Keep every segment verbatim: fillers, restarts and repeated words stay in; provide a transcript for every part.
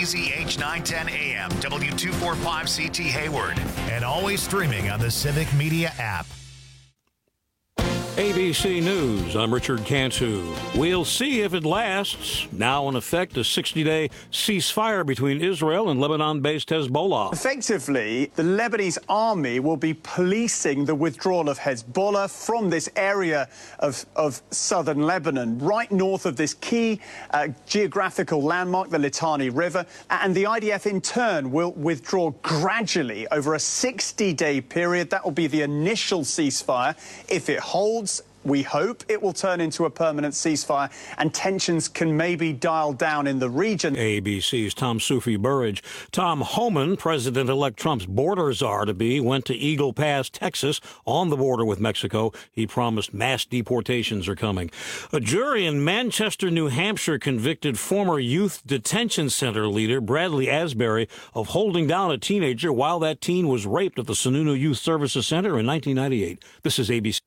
Z H nine ten A M, W two forty-five C T Hayward, and always streaming on the Civic Media app. A B C News, I'm Richard Cantu. We'll see if it lasts. Now in effect, a sixty-day ceasefire between Israel and Lebanon-based Hezbollah. Effectively, the Lebanese army will be policing the withdrawal of Hezbollah from this area of, of southern Lebanon, right north of this key uh, geographical landmark, the Litani River. And the I D F, in turn, will withdraw gradually over a sixty-day period. That will be the initial ceasefire. If it holds, we hope it will turn into a permanent ceasefire and tensions can maybe dial down in the region. A B C's Tom Sufi Burridge. Tom Homan, President-elect Trump's border czar-to-be, went to Eagle Pass, Texas, on the border with Mexico. He promised mass deportations are coming. A jury in Manchester, New Hampshire, convicted former youth detention center leader Bradley Asbury of holding down a teenager while that teen was raped at the Sununu Youth Services Center in nineteen ninety-eight. This is A B C.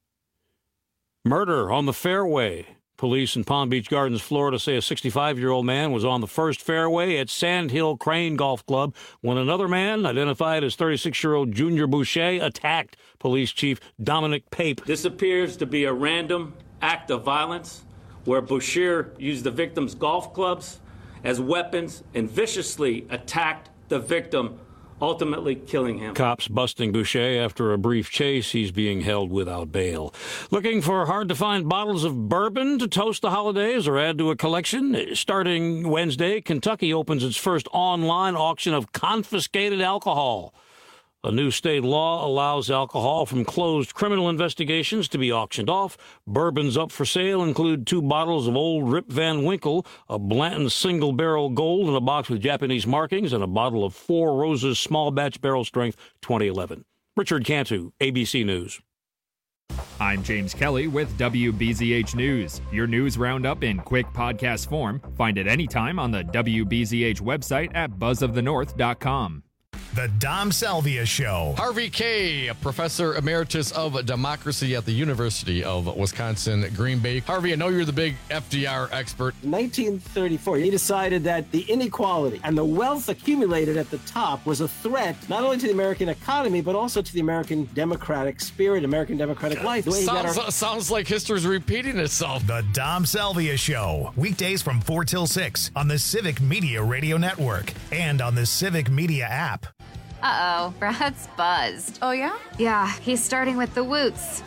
Murder on the fairway. Police in Palm Beach Gardens, Florida, say a sixty-five-year-old man was on the first fairway at Sand Hill Crane Golf Club when another man, identified as thirty-six-year-old Junior Boucher, attacked Police Chief Dominic Pape. This appears to be a random act of violence where Boucher used the victim's golf clubs as weapons and viciously attacked the victim, ultimately killing him. Cops busting Boucher after a brief chase. He's being held without bail. Looking for hard-to-find bottles of bourbon to toast the holidays or add to a collection? Starting Wednesday, Kentucky opens its first online auction of confiscated alcohol. A new state law allows alcohol from closed criminal investigations to be auctioned off. Bourbons up for sale include two bottles of Old Rip Van Winkle, a Blanton Single Barrel Gold in a box with Japanese markings, and a bottle of Four Roses Small Batch Barrel Strength twenty eleven. Richard Cantu, A B C News. I'm James Kelly with W B Z H News. Your news roundup in quick podcast form. Find it anytime on the W B Z H website at buzz of the north dot com. The Dom Salvia Show. Harvey Kaye, a professor emeritus of democracy at the University of Wisconsin, Green Bay. Harvey, I know you're the big F D R expert. nineteen thirty-four, he decided that the inequality and the wealth accumulated at the top was a threat not only to the American economy, but also to the American democratic spirit, American democratic life. The way he got Sounds, our- sounds like history's repeating itself. The Dom Salvia Show. Weekdays from four till six on the Civic Media Radio Network and on the Civic Media app. Uh-oh, Brad's buzzed. Oh, yeah? Yeah, he's starting with the woots.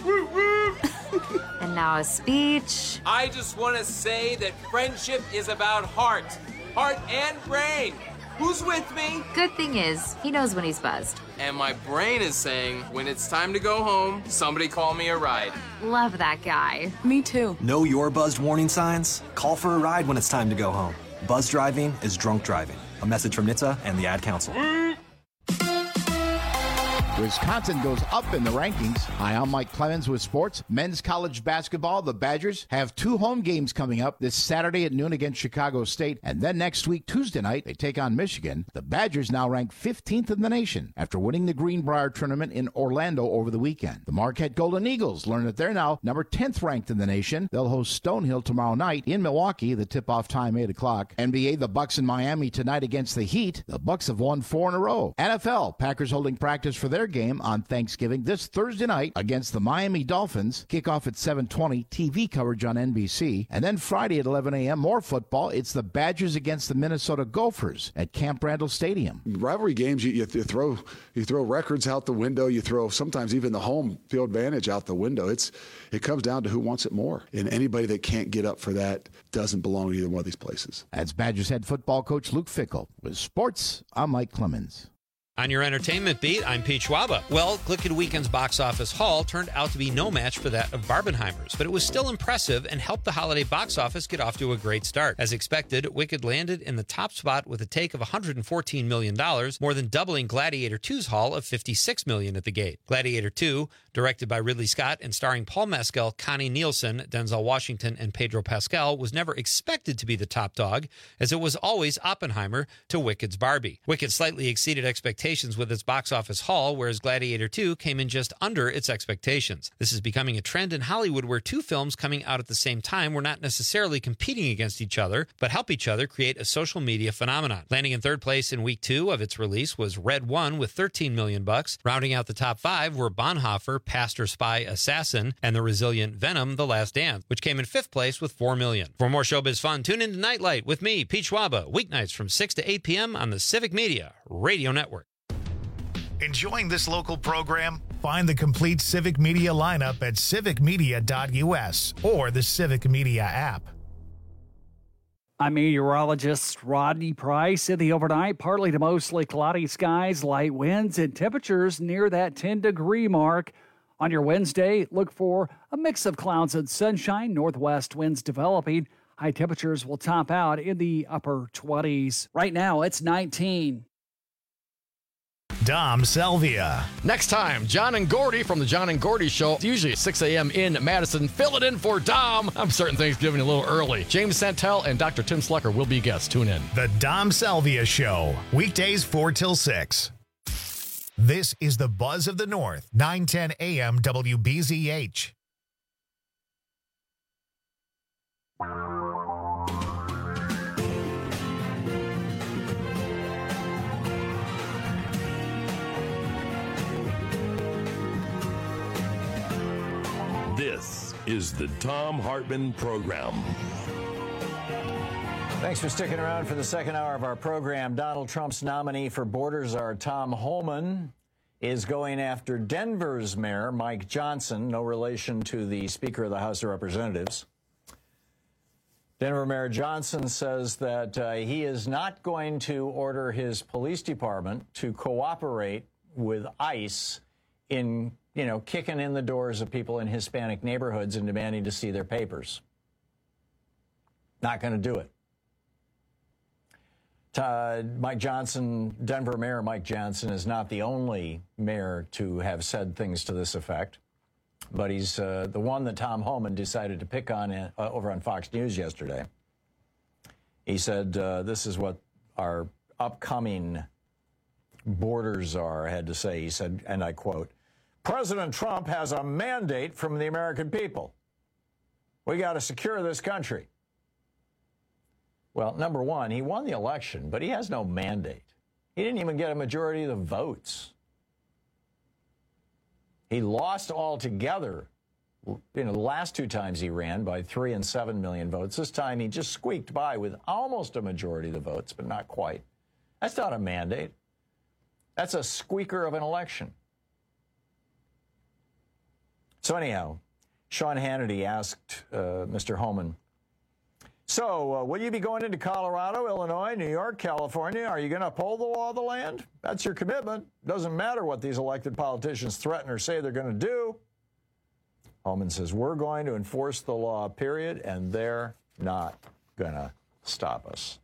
And now a speech. I just want to say that friendship is about heart. Heart and brain. Who's with me? Good thing is, he knows when he's buzzed. And my brain is saying, when it's time to go home, somebody call me a ride. Love that guy. Me too. Know your buzzed warning signs? Call for a ride when it's time to go home. Buzz driving is drunk driving. A message from N H T S A and the Ad Council. Wisconsin goes up in the rankings. Hi, I'm Mike Clemens with sports. Men's college basketball, the Badgers have two home games coming up this Saturday at noon against Chicago State. And then next week, Tuesday night, they take on Michigan. The Badgers now rank fifteenth in the nation after winning the Greenbrier tournament in Orlando over the weekend. The Marquette Golden Eagles learn that they're now number tenth ranked in the nation. They'll host Stonehill tomorrow night in Milwaukee. The tip-off time, eight o'clock. N B A, the Bucks in Miami tonight against the Heat. The Bucks have won four in a row. N F L, Packers holding practice for their game on Thanksgiving this Thursday night against the Miami Dolphins. Kickoff at seven twenty, T V coverage on N B C. And then Friday at eleven a.m., more football. It's the Badgers against the Minnesota Gophers at Camp Randall Stadium. Rivalry games, you, you, you throw you throw records out the window. You throw sometimes even the home field advantage out the window. It's It comes down to who wants it more. And anybody that can't get up for that doesn't belong to either one of these places. That's Badgers head football coach Luke Fickell. With sports, I'm Mike Clemens. On your entertainment beat, I'm Pete Schwaba. Well, Glicked Weekend's box office haul turned out to be no match for that of Barbenheimer's, but it was still impressive and helped the holiday box office get off to a great start. As expected, Wicked landed in the top spot with a take of one hundred fourteen million dollars, more than doubling Gladiator two's haul of fifty-six million dollars at the gate. Gladiator two, directed by Ridley Scott and starring Paul Mescal, Connie Nielsen, Denzel Washington, and Pedro Pascal, was never expected to be the top dog, as it was always Oppenheimer to Wicked's Barbie. Wicked slightly exceeded expectations expectations with its box office haul, whereas Gladiator two came in just under its expectations. This is becoming a trend in Hollywood where two films coming out at the same time were not necessarily competing against each other, but help each other create a social media phenomenon. Landing in third place in week two of its release was Red One with thirteen million bucks. Rounding out the top five were Bonhoeffer, Pastor Spy Assassin, and the resilient Venom, The Last Dance, which came in fifth place with four million. For more showbiz fun, tune in to Nightlight with me, Pete Schwaba, weeknights from six to eight p.m. on the Civic Media Radio Network. Enjoying this local program? Find the complete Civic Media lineup at civic media dot u s or the Civic Media app. I'm meteorologist Rodney Price. In the overnight, partly to mostly cloudy skies, light winds, and temperatures near that ten-degree mark. On your Wednesday, look for a mix of clouds and sunshine, northwest winds developing. High temperatures will top out in the upper twenties. Right now, it's nineteen. Dom Salvia. Next time, John and Gordy from the John and Gordy Show, usually at six a.m. in Madison. Fill it in for Dom. I'm starting Thanksgiving a little early. James Santel and Doctor Tim Slucker will be guests. Tune in. The Dom Salvia Show, weekdays four till six. This is the Buzz of the North, nine ten a.m. W B Z H. This is the Thom Hartmann Program. Thanks for sticking around for the second hour of our program. Donald Trump's nominee for border czar, Tom Homan, is going after Denver's mayor, Mike Johnson, no relation to the Speaker of the House of Representatives. Denver Mayor Johnson says that uh, he is not going to order his police department to cooperate with ICE in you know, kicking in the doors of people in Hispanic neighborhoods and demanding to see their papers. Not going to do it. Uh, Mike Johnson, Denver Mayor Mike Johnson, is not the only mayor to have said things to this effect, but he's uh, the one that Tom Homan decided to pick on uh, over on Fox News yesterday. He said, uh, this is what our upcoming border czar had to say. He said, and I quote, "President Trump has a mandate from the American people. We got to secure this country." Well, number one, he won the election, but he has no mandate. He didn't even get a majority of the votes. He lost altogether, you know, the last two times he ran by three and seven million votes. This time he just squeaked by with almost a majority of the votes, but not quite. That's not a mandate. That's a squeaker of an election. So anyhow, Sean Hannity asked uh, Mister Homan, so uh, will you be going into Colorado, Illinois, New York, California? Are you going to uphold the law of the land? That's your commitment. Doesn't matter what these elected politicians threaten or say they're going to do. Homan says, we're going to enforce the law, period, and they're not going to stop us.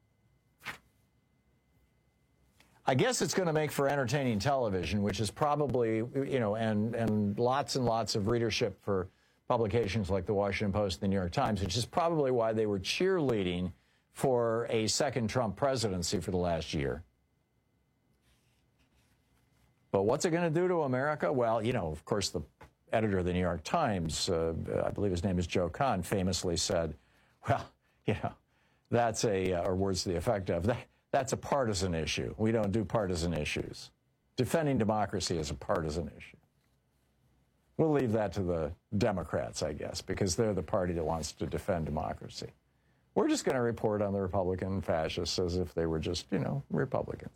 I guess it's going to make for entertaining television, which is probably, you know, and, and lots and lots of readership for publications like the Washington Post and the New York Times, which is probably why they were cheerleading for a second Trump presidency for the last year. But what's it going to do to America? Well, you know, of course, the editor of the New York Times, uh, I believe his name is Joe Kahn, famously said, well, you know, that's a, uh, or words to the effect of, that, that's a partisan issue. We don't do partisan issues. Defending democracy is a partisan issue. We'll leave that to the Democrats, I guess, because they're the party that wants to defend democracy. We're just going to report on the Republican fascists as if they were just, you know, Republicans.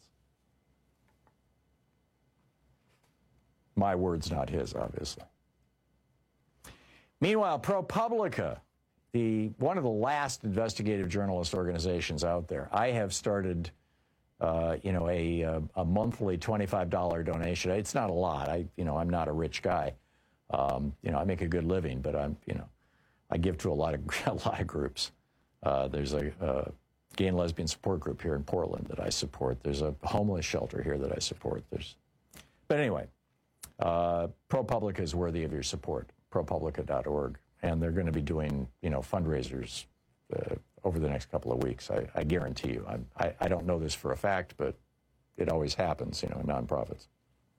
My words, not his, obviously. Meanwhile, ProPublica, the one of the last investigative journalist organizations out there, I have started, uh, you know, a, a, a monthly twenty-five dollar donation. It's not a lot. I, you know, I'm not a rich guy. Um, you know, I make a good living, but I'm, you know, I give to a lot of a lot of groups. Uh, there's a, a gay and lesbian support group here in Portland that I support. There's a homeless shelter here that I support. There's, but anyway, uh, ProPublica is worthy of your support. ProPublica dot org, and they're going to be doing, you know, fundraisers uh, over the next couple of weeks. I, I guarantee you. I'm, I I don't know this for a fact, but it always happens, you know, in nonprofits.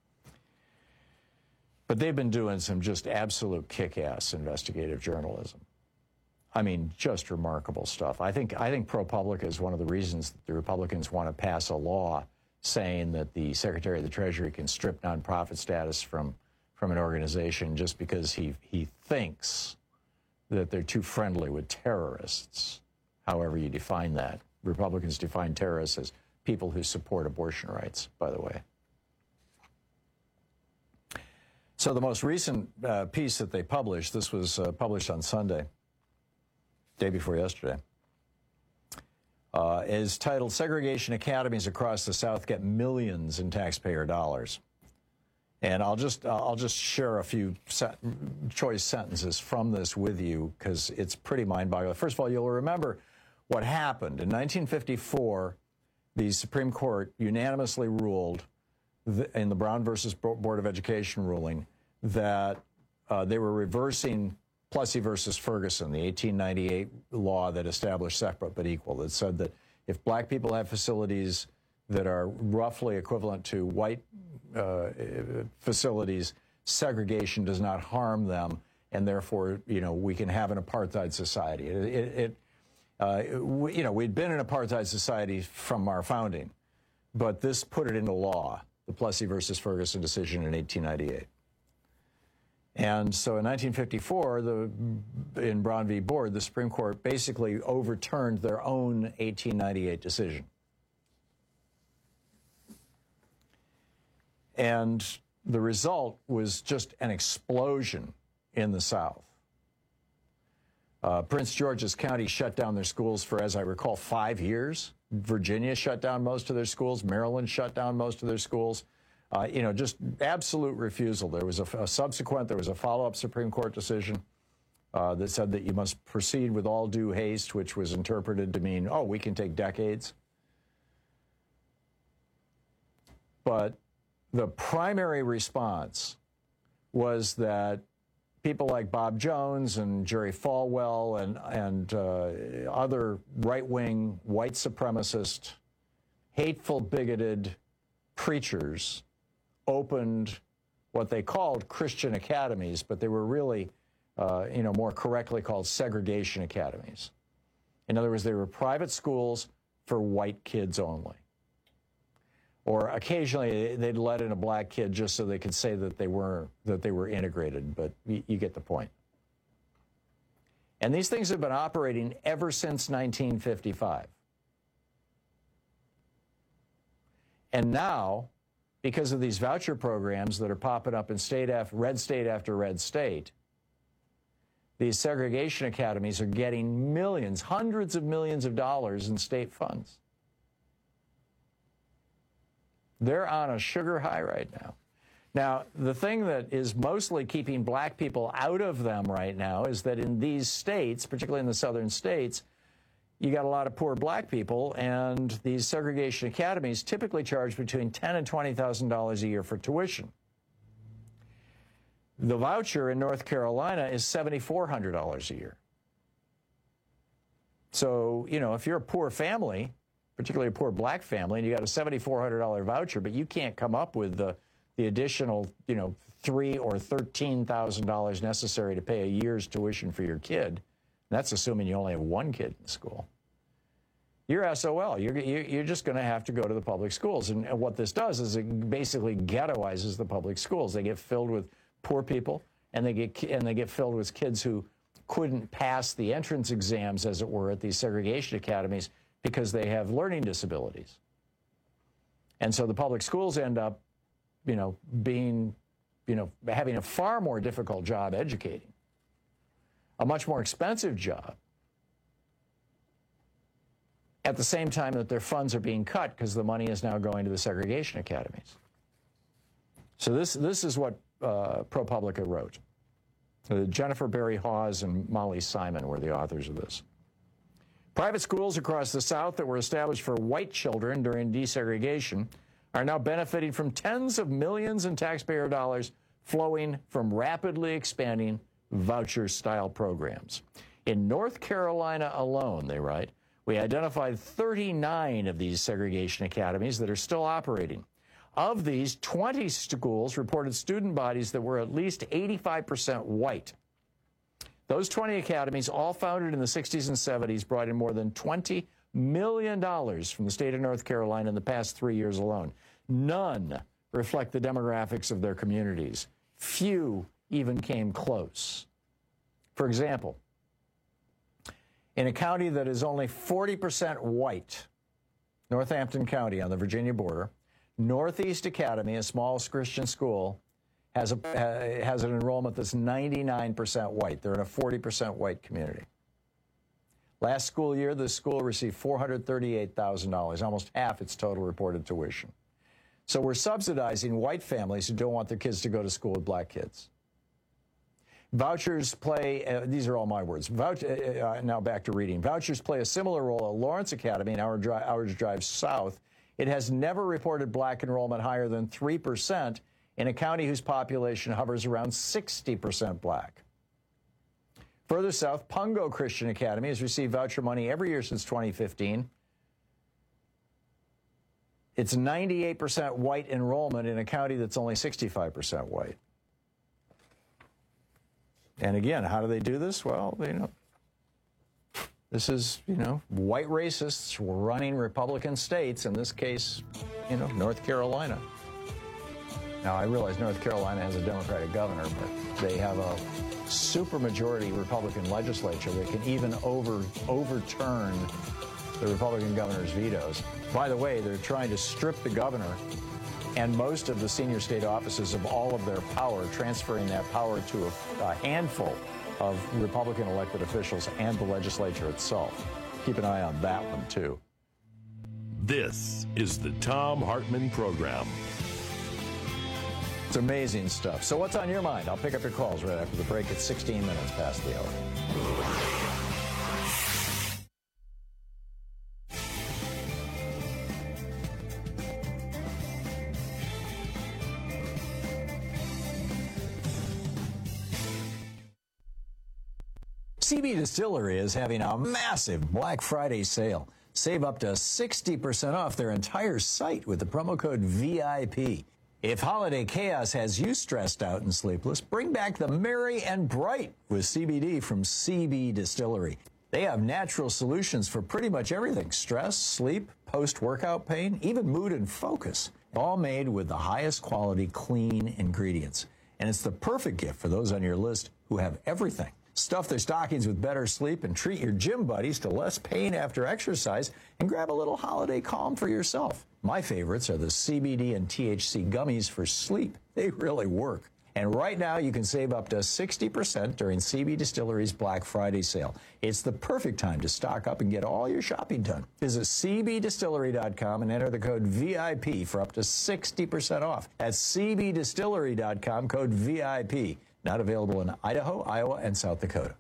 But they've been doing some just absolute kick-ass investigative journalism. I mean, just remarkable stuff. I think I think ProPublica is one of the reasons that the Republicans want to pass a law saying that the Secretary of the Treasury can strip nonprofit status from, from an organization just because he, he thinks that they're too friendly with terrorists, however you define that. Republicans define terrorists as people who support abortion rights, by the way. So the most recent uh, piece that they published, this was uh, published on Sunday, day before yesterday, uh, is titled Segregation Academies Across the South Get Millions in Taxpayer Dollars. And I'll just, I'll just share a few set, choice sentences from this with you because it's pretty mind-boggling. First of all, you'll remember what happened. In nineteen fifty-four, the Supreme Court unanimously ruled in the Brown versus Board of Education ruling that uh, they were reversing Plessy versus Ferguson, the eighteen ninety-eight law that established separate but equal, that said that if black people have facilities that are roughly equivalent to white uh, facilities, segregation does not harm them, and therefore, you know, we can have an apartheid society. It, it, it uh, we, you know, we'd been an apartheid society from our founding, but this put it into law. The Plessy versus Ferguson decision in eighteen ninety-eight. And so in nineteen fifty-four, the, in Brown v. Board, the Supreme Court basically overturned their own eighteen ninety-eight decision. And the result was just an explosion in the South. Uh, Prince George's County shut down their schools for, as I recall, five years. Virginia shut down most of their schools. Maryland shut down most of their schools. Uh, you know, just absolute refusal. There was a, a subsequent, there was a follow-up Supreme Court decision uh, that said that you must proceed with all due haste, which was interpreted to mean, oh, we can take decades. But the primary response was that people like Bob Jones and Jerry Falwell and, and uh, other right-wing, white supremacist, hateful, bigoted preachers opened what they called Christian academies, but they were really, uh, you know, more correctly called segregation academies. In other words, they were private schools for white kids only. Or occasionally they'd let in a black kid just so they could say that they were that they were integrated, but you, you get the point. And these things have been operating ever since nineteen fifty-five. And now, because of these voucher programs that are popping up in state after red state after red state, these segregation academies are getting millions, hundreds of millions of dollars in state funds. They're on a sugar high right now. Now, the thing that is mostly keeping black people out of them right now is that in these states, particularly in the southern states, you got a lot of poor black people, and these segregation academies typically charge between ten thousand dollars and twenty thousand dollars a year for tuition. The voucher in North Carolina is seven thousand four hundred dollars a year. So, you know, if you're a poor family, particularly a poor black family, and you got a seven thousand four hundred dollars voucher, but you can't come up with the, the additional, you know, three thousand dollars or thirteen thousand dollars necessary to pay a year's tuition for your kid. That's assuming you only have one kid in school. You're S O L. You're, you're just going to have to go to the public schools. And what this does is it basically ghettoizes the public schools. They get filled with poor people, and they get, and they get filled with kids who couldn't pass the entrance exams, as it were, at these segregation academies because they have learning disabilities. And so the public schools end up, you know, being, you know, having a far more difficult job educating, a much more expensive job, at the same time that their funds are being cut because the money is now going to the segregation academies. So this, this is what uh, ProPublica wrote. Uh, Jennifer Berry Hawes and Molly Simon were the authors of this. Private schools across the South that were established for white children during desegregation are now benefiting from tens of millions in taxpayer dollars flowing from rapidly expanding voucher-style programs. In North Carolina alone, they write, We identified thirty-nine of these segregation academies that are still operating. Of these, twenty schools reported student bodies that were at least eighty-five percent white. Those twenty academies, all founded in the sixties and seventies, brought in more than twenty million dollars from the state of North Carolina in the past three years alone. None reflect the demographics of their communities. Few even came close. For example, in a county that is only forty percent white, Northampton County on the Virginia border, Northeast Academy, a small Christian school, has, a, uh, has an enrollment that's ninety-nine percent white. They're in a forty percent white community. Last school year, this school received four hundred thirty-eight thousand dollars, almost half its total reported tuition. So we're subsidizing white families who don't want their kids to go to school with black kids. Vouchers play, uh, these are all my words. Vouch, uh, uh, now back to reading. Vouchers play a similar role at Lawrence Academy, an hour, dri hours drive south. It has never reported black enrollment higher than three percent in a county whose population hovers around sixty percent black. Further south, Pungo Christian Academy has received voucher money every year since twenty fifteen. It's ninety-eight percent white enrollment in a county that's only sixty-five percent white. And again, how do they do this? Well, you know, this is, you know, white racists running Republican states, in this case, you know, North Carolina. Now, I realize North Carolina has a Democratic governor, but they have a supermajority Republican legislature that can even over overturn the Republican governor's vetoes. By the way, they're trying to strip the governor and most of the senior state offices of all of their power, transferring that power to a, a handful of Republican elected officials and the legislature itself. Keep an eye on that one, too. This is the Thom Hartmann Program. It's amazing stuff. So what's on your mind? I'll pick up your calls right after the break at sixteen minutes past the hour. C B Distillery is having a massive Black Friday sale. Save up to sixty percent off their entire site with the promo code V I P. If holiday chaos has you stressed out and sleepless, bring back the merry and bright with C B D from C B Distillery. They have natural solutions for pretty much everything: stress, sleep, post-workout pain, even mood and focus. All made with the highest quality, clean ingredients. And it's the perfect gift for those on your list who have everything. Stuff their stockings with better sleep and treat your gym buddies to less pain after exercise, and grab a little holiday calm for yourself. My favorites are the C B D and T H C gummies for sleep. They really work. And right now you can save up to sixty percent during C B Distillery's Black Friday sale. It's the perfect time to stock up and get all your shopping done. Visit C B distillery dot com and enter the code V I P for up to sixty percent off. That's C B distillery dot com, code V I P. Not available in Idaho, Iowa, and South Dakota.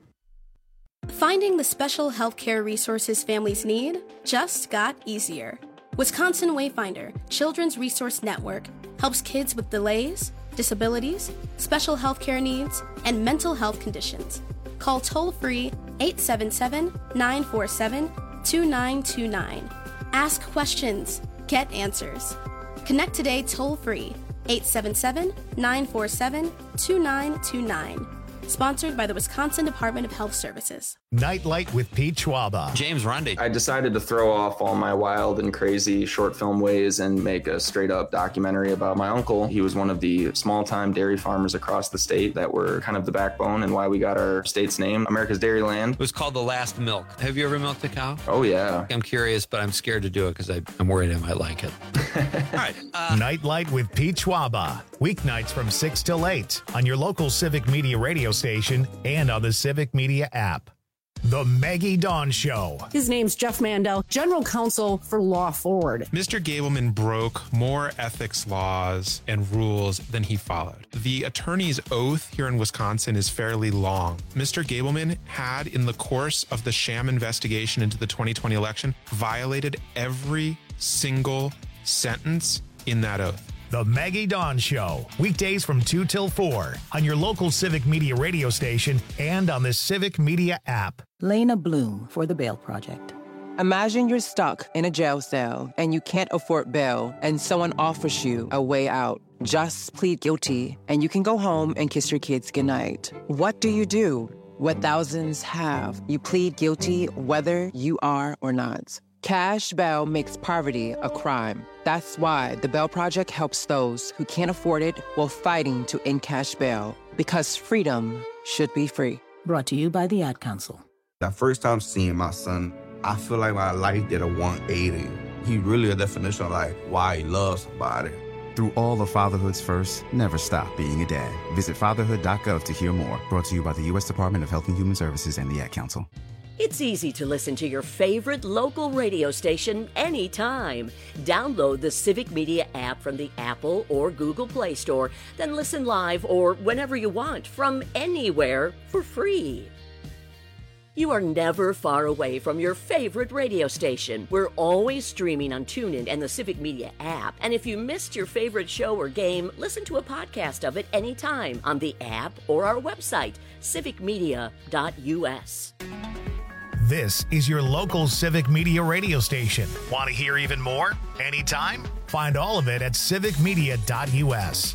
Finding the special healthcare resources families need just got easier. Wisconsin Wayfinder Children's Resource Network helps kids with delays, disabilities, special healthcare needs, and mental health conditions. Call toll-free eight seven seven, nine four seven, two nine two nine. Ask questions. Get answers. Connect today toll-free eight seven seven, nine four seven, two nine two nine. Sponsored by the Wisconsin Department of Health Services. Nightlight with Pete Schwaba. James Rundy. I decided to throw off all my wild and crazy short film ways and make a straight up documentary about my uncle. He was one of the small time dairy farmers across the state that were kind of the backbone and why we got our state's name, America's Dairyland. It was called The Last Milk. Have you ever milked a cow? Oh, yeah. I'm curious, but I'm scared to do it because I'm worried I might like it. All right. Uh, Nightlight with Pete Schwaba. Weeknights from six till eight on your local Civic Media radio station and on the Civic Media app. The Maggie Dawn Show. His name's Jeff Mandel, General Counsel for Law Forward. Mister Gableman broke more ethics laws and rules than he followed. The attorney's oath here in Wisconsin is fairly long. Mister Gableman had, in the course of the sham investigation into the twenty twenty election, violated every single sentence in that oath. The Maggie Dawn Show, weekdays from two till four on your local Civic Media radio station and on the Civic Media app. Lena Bloom for the Bail Project. Imagine you're stuck in a jail cell and you can't afford bail, and someone offers you a way out. Just plead guilty, and you can go home and kiss your kids goodnight. What do you do? What thousands have. You plead guilty whether you are or not. Cash bail makes poverty a crime. That's why the Bail Project helps those who can't afford it while fighting to end cash bail. Because freedom should be free. Brought to you by the Ad Council. The first time seeing my son, I feel like my life did a one eighty. He really a definition of like why he loves somebody. Through all the fatherhood's first, never stop being a dad. Visit fatherhood dot gov to hear more. Brought to you by the U S Department of Health and Human Services and the Ad Council. It's easy to listen to your favorite local radio station anytime. Download the Civic Media app from the Apple or Google Play Store, then listen live or whenever you want from anywhere for free. You are never far away from your favorite radio station. We're always streaming on TuneIn and the Civic Media app. And if you missed your favorite show or game, listen to a podcast of it anytime on the app or our website, civic media dot u s. This is your local Civic Media radio station. Want to hear even more? Anytime? Find all of it at civic media dot u s.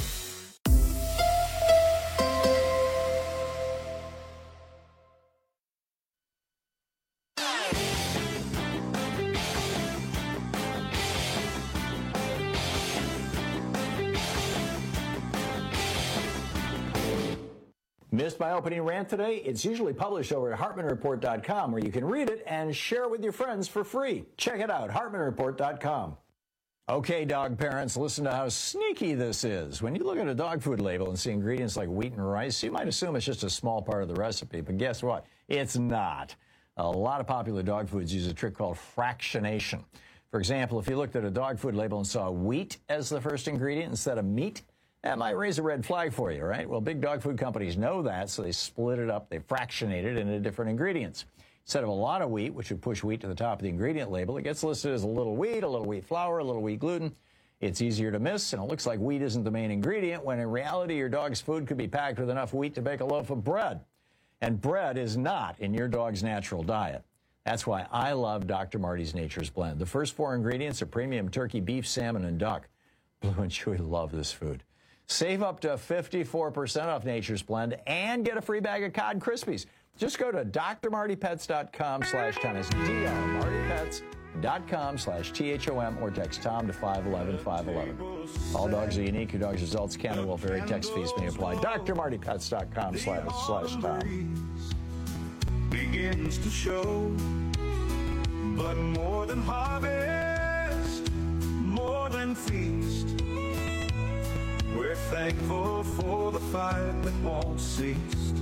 Missed my opening rant today? It's usually published over at hartman report dot com, where you can read it and share it with your friends for free. Check it out, hartman report dot com. Okay, dog parents, listen to how sneaky this is. When you look at a dog food label and see ingredients like wheat and rice, you might assume it's just a small part of the recipe, but guess what? It's not. A lot of popular dog foods use a trick called fractionation. For example, if you looked at a dog food label and saw wheat as the first ingredient instead of meat, that might raise a red flag for you, right? Well, big dog food companies know that, so they split it up, they fractionate it into different ingredients. Instead of a lot of wheat, which would push wheat to the top of the ingredient label, it gets listed as a little wheat, a little wheat flour, a little wheat gluten. It's easier to miss, and it looks like wheat isn't the main ingredient, when in reality, your dog's food could be packed with enough wheat to bake a loaf of bread. And bread is not in your dog's natural diet. That's why I love Doctor Marty's Nature's Blend. The first four ingredients are premium turkey, beef, salmon, and duck. Blue and Chewy love this food. Save up to fifty-four percent off Nature's Blend and get a free bag of Cod Krispies. Just go to d r marty pets dot com slash Tom. It's D R marty pets dot com slash T H O M or text Tom to five one one five one one. All dogs are unique. Your dog's results can and will vary. Text fees may apply. d r marty pets dot com slash Tom. Begins to show, but more than harvest, more than feast. We're thankful for the fight that won't cease,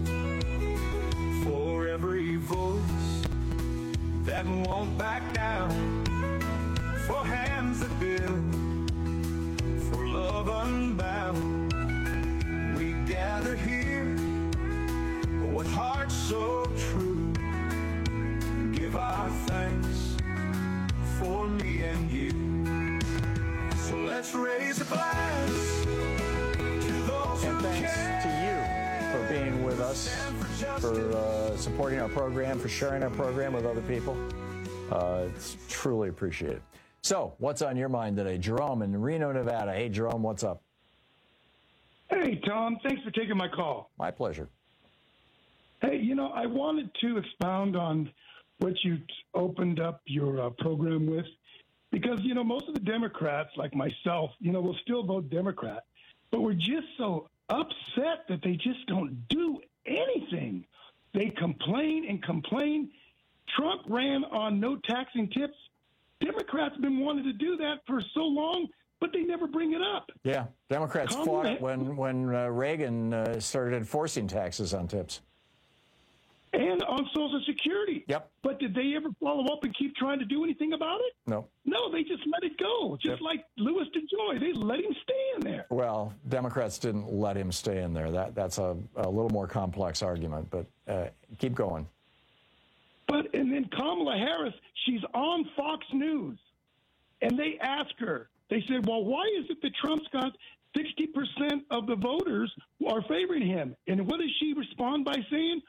for every voice that won't back down, for hands that build, for love unbound. We gather here with hearts so true, give our thanks for me and you. So let's raise a glass. And thanks to you for being with us, for uh, supporting our program, for sharing our program with other people. Uh, it's truly appreciated. So, what's on your mind today? Jerome in Reno, Nevada. Hey, Jerome, what's up? Hey, Tom. Thanks for taking my call. My pleasure. Hey, you know, I wanted to expound on what you opened up your uh, program with, because, you know, most of the Democrats, like myself, you know, will still vote Democrat. But we're just so upset that they just don't do anything. They complain and complain. Trump ran on no taxing tips. Democrats have been wanting to do that for so long, but they never bring it up. Yeah, Democrats Come fought on. it when, when uh, Reagan uh, started enforcing taxes on tips. And on Social Security. Yep. But did they ever follow up and keep trying to do anything about it? No. No, they just let it go. Just Yep. like Louis DeJoy. They let him stay in there. Well, Democrats didn't let him stay in there. That That's a, a little more complex argument, but uh, keep going. But, and then Kamala Harris, she's on Fox News. And they ask her, they said, well, why is it that Trump's got sixty percent of the voters are favoring him? And what does she respond by saying?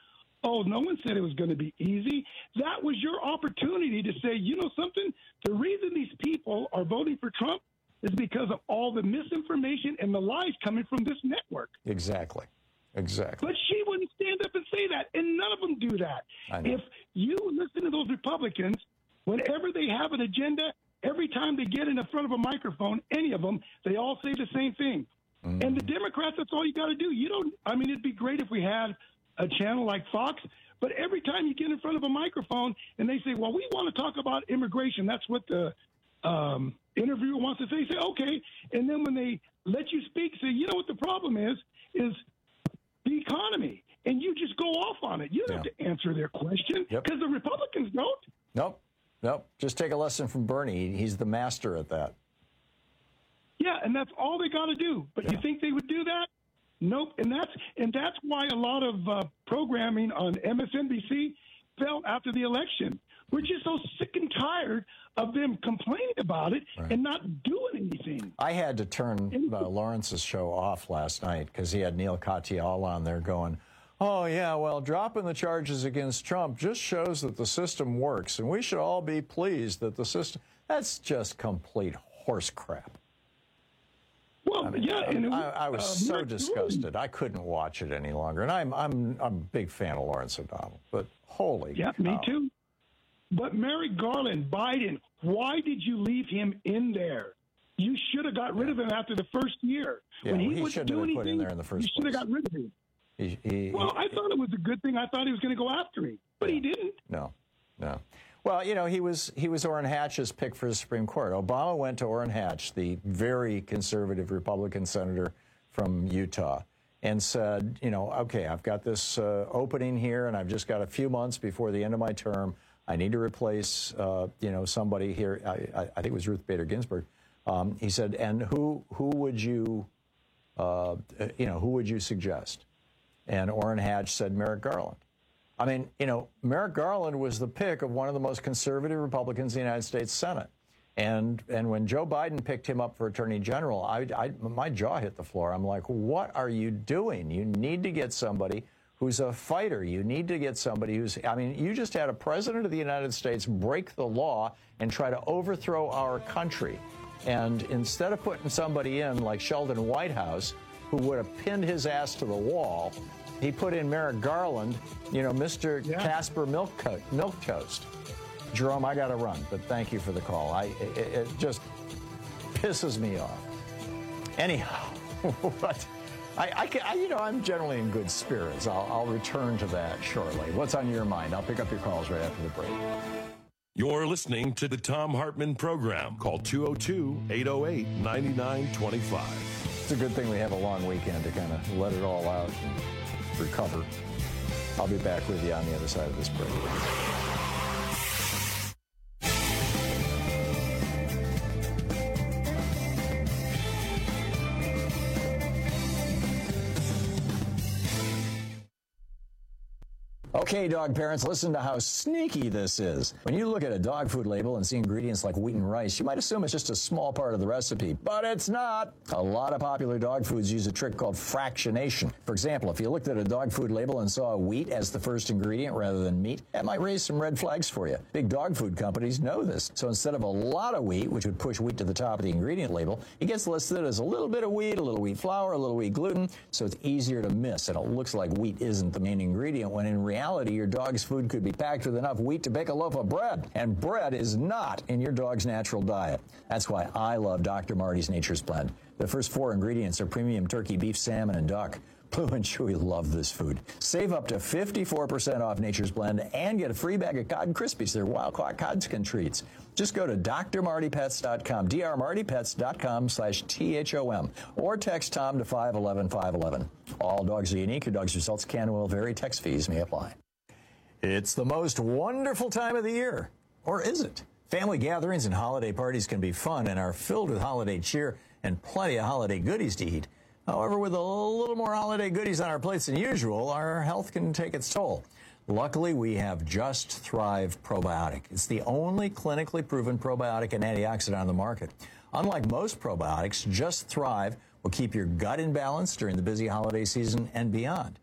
Oh, no one said it was going to be easy. That was your opportunity to say, you know something? The reason these people are voting for Trump is because of all the misinformation and the lies coming from this network. Exactly. Exactly. But she wouldn't stand up and say that, and none of them do that. If you listen to those Republicans, whenever they have an agenda, every time they get in the front of a microphone, any of them, they all say the same thing. Mm. And the Democrats, that's all you got to do. You don't. I mean, it'd be great if we had a channel like Fox, but every time you get in front of a microphone and they say, well, we want to talk about immigration, that's what the um, interviewer wants to say, say, okay. And then when they let you speak, say, you know what the problem is, is the economy. And you just go off on it. You don't yeah. have to answer their question because yep. the Republicans don't. Nope. Nope. Just take a lesson from Bernie. He's the master at that. Yeah, and that's all they got to do. But yeah. you think they would do that? Nope. And that's and that's why a lot of uh, programming on M S N B C fell after the election. We're just so sick and tired of them complaining about it right. and not doing anything. I had to turn uh, Lawrence's show off last night because he had Neil Katyal on there going, oh, yeah, well, dropping the charges against Trump just shows that the system works, and we should all be pleased that the system... That's just complete horse crap. Well, I mean, yeah, I, and I, I was uh, so disgusted. I couldn't watch it any longer. And I'm I'm I'm a big fan of Lawrence O'Donnell, but holy Yeah, cow. me too. But Merrick Garland, Biden, why did you leave him in there? You should have got rid of him after the first year. Yeah, when he, well, he wouldn't shouldn't do have been anything, put in there in the first you should have place. got rid of him. He, he, Well, he, I thought it was a good thing. I thought he was going to go after me, but he didn't. No, no. Well, you know, he was he was Orrin Hatch's pick for the Supreme Court. Obama went to Orrin Hatch, the very conservative Republican senator from Utah, and said, you know, okay, I've got this uh, opening here, and I've just got a few months before the end of my term. I need to replace, uh, you know, somebody here. I, I think it was Ruth Bader Ginsburg. Um, he said, and who who would you, uh, you know, who would you suggest? And Orrin Hatch said Merrick Garland. I mean, you know, Merrick Garland was the pick of one of the most conservative Republicans in the United States Senate. And and when Joe Biden picked him up for Attorney General, I, I, my jaw hit the floor. I'm like, what are you doing? You need to get somebody who's a fighter. You need to get somebody who's, I mean, you just had a president of the United States break the law and try to overthrow our country. And instead of putting somebody in like Sheldon Whitehouse, who would have pinned his ass to the wall, he put in Merrick Garland, you know, Mister Yeah. Casper Milk, Co- Milk Toast. Jerome, I got to run, but thank you for the call. I it, it just pisses me off. Anyhow, what? I, I, can, I, you know, I'm generally in good spirits. I'll, I'll return to that shortly. What's on your mind? I'll pick up your calls right after the break. You're listening to the Thom Hartmann Program. Call two oh two, eight oh eight, nine nine two five. It's a good thing we have a long weekend to kind of let it all out and recover. I'll be back with you on the other side of this break. Okay, dog parents, listen to how sneaky this is. When you look at a dog food label and see ingredients like wheat and rice, you might assume it's just a small part of the recipe, but it's not. A lot of popular dog foods use a trick called fractionation. For example, if you looked at a dog food label and saw wheat as the first ingredient rather than meat, that might raise some red flags for you. Big dog food companies know this. So instead of a lot of wheat, which would push wheat to the top of the ingredient label, it gets listed as a little bit of wheat, a little wheat flour, a little wheat gluten, so it's easier to miss, and it looks like wheat isn't the main ingredient, when in reality, your dog's food could be packed with enough wheat to bake a loaf of bread, and bread is not in your dog's natural diet. That's why I love Doctor Marty's Nature's Blend. The first four ingredients are premium turkey, beef, salmon, and duck. Blue and Chewy love this food. Save up to fifty-four percent off Nature's Blend and get a free bag of Cod Krispies. They're wild-caught Codskin treats. Just go to D R Marty Pets dot com, D R Marty Pets dot com slash T H O M, or text Tom to five one one, five one one. All dogs are unique. Your dog's results can and will vary. Text fees may apply. It's the most wonderful time of the year. Or is it? Family gatherings and holiday parties can be fun and are filled with holiday cheer and plenty of holiday goodies to eat. However, with a little more holiday goodies on our plates than usual, our health can take its toll. Luckily, we have Just Thrive Probiotic. It's the only clinically proven probiotic and antioxidant on the market. Unlike most probiotics, Just Thrive will keep your gut in balance during the busy holiday season and beyond.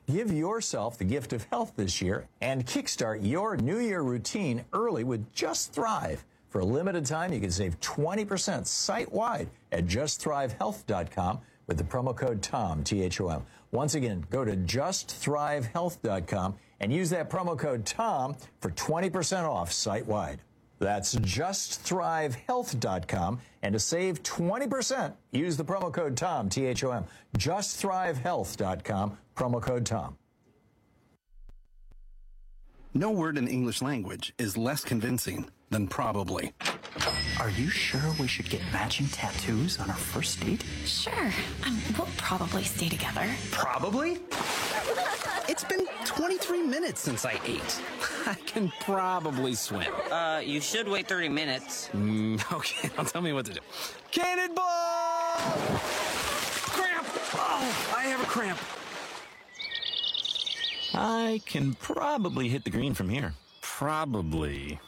Give yourself the gift of health this year and kickstart your New Year routine early with Just Thrive. For a limited time, you can save twenty percent site-wide at just thrive health dot com with the promo code TOM, T H O M. Once again, go to just thrive health dot com and use that promo code TOM for twenty percent off site-wide. That's just thrive health dot com, and to save twenty percent, use the promo code TOM, T H O M. just thrive health dot com, promo code TOM. No word in English language is less convincing than probably. Are you sure we should get matching tattoos on our first date? Sure. Um, we'll probably stay together. Probably? It's been twenty-three minutes since I ate. I can probably swim. Uh, you should wait thirty minutes. Mm, okay, now tell me what to do. Cannonball! Cramp! Oh, I have a cramp. I can probably hit the green from here. Probably.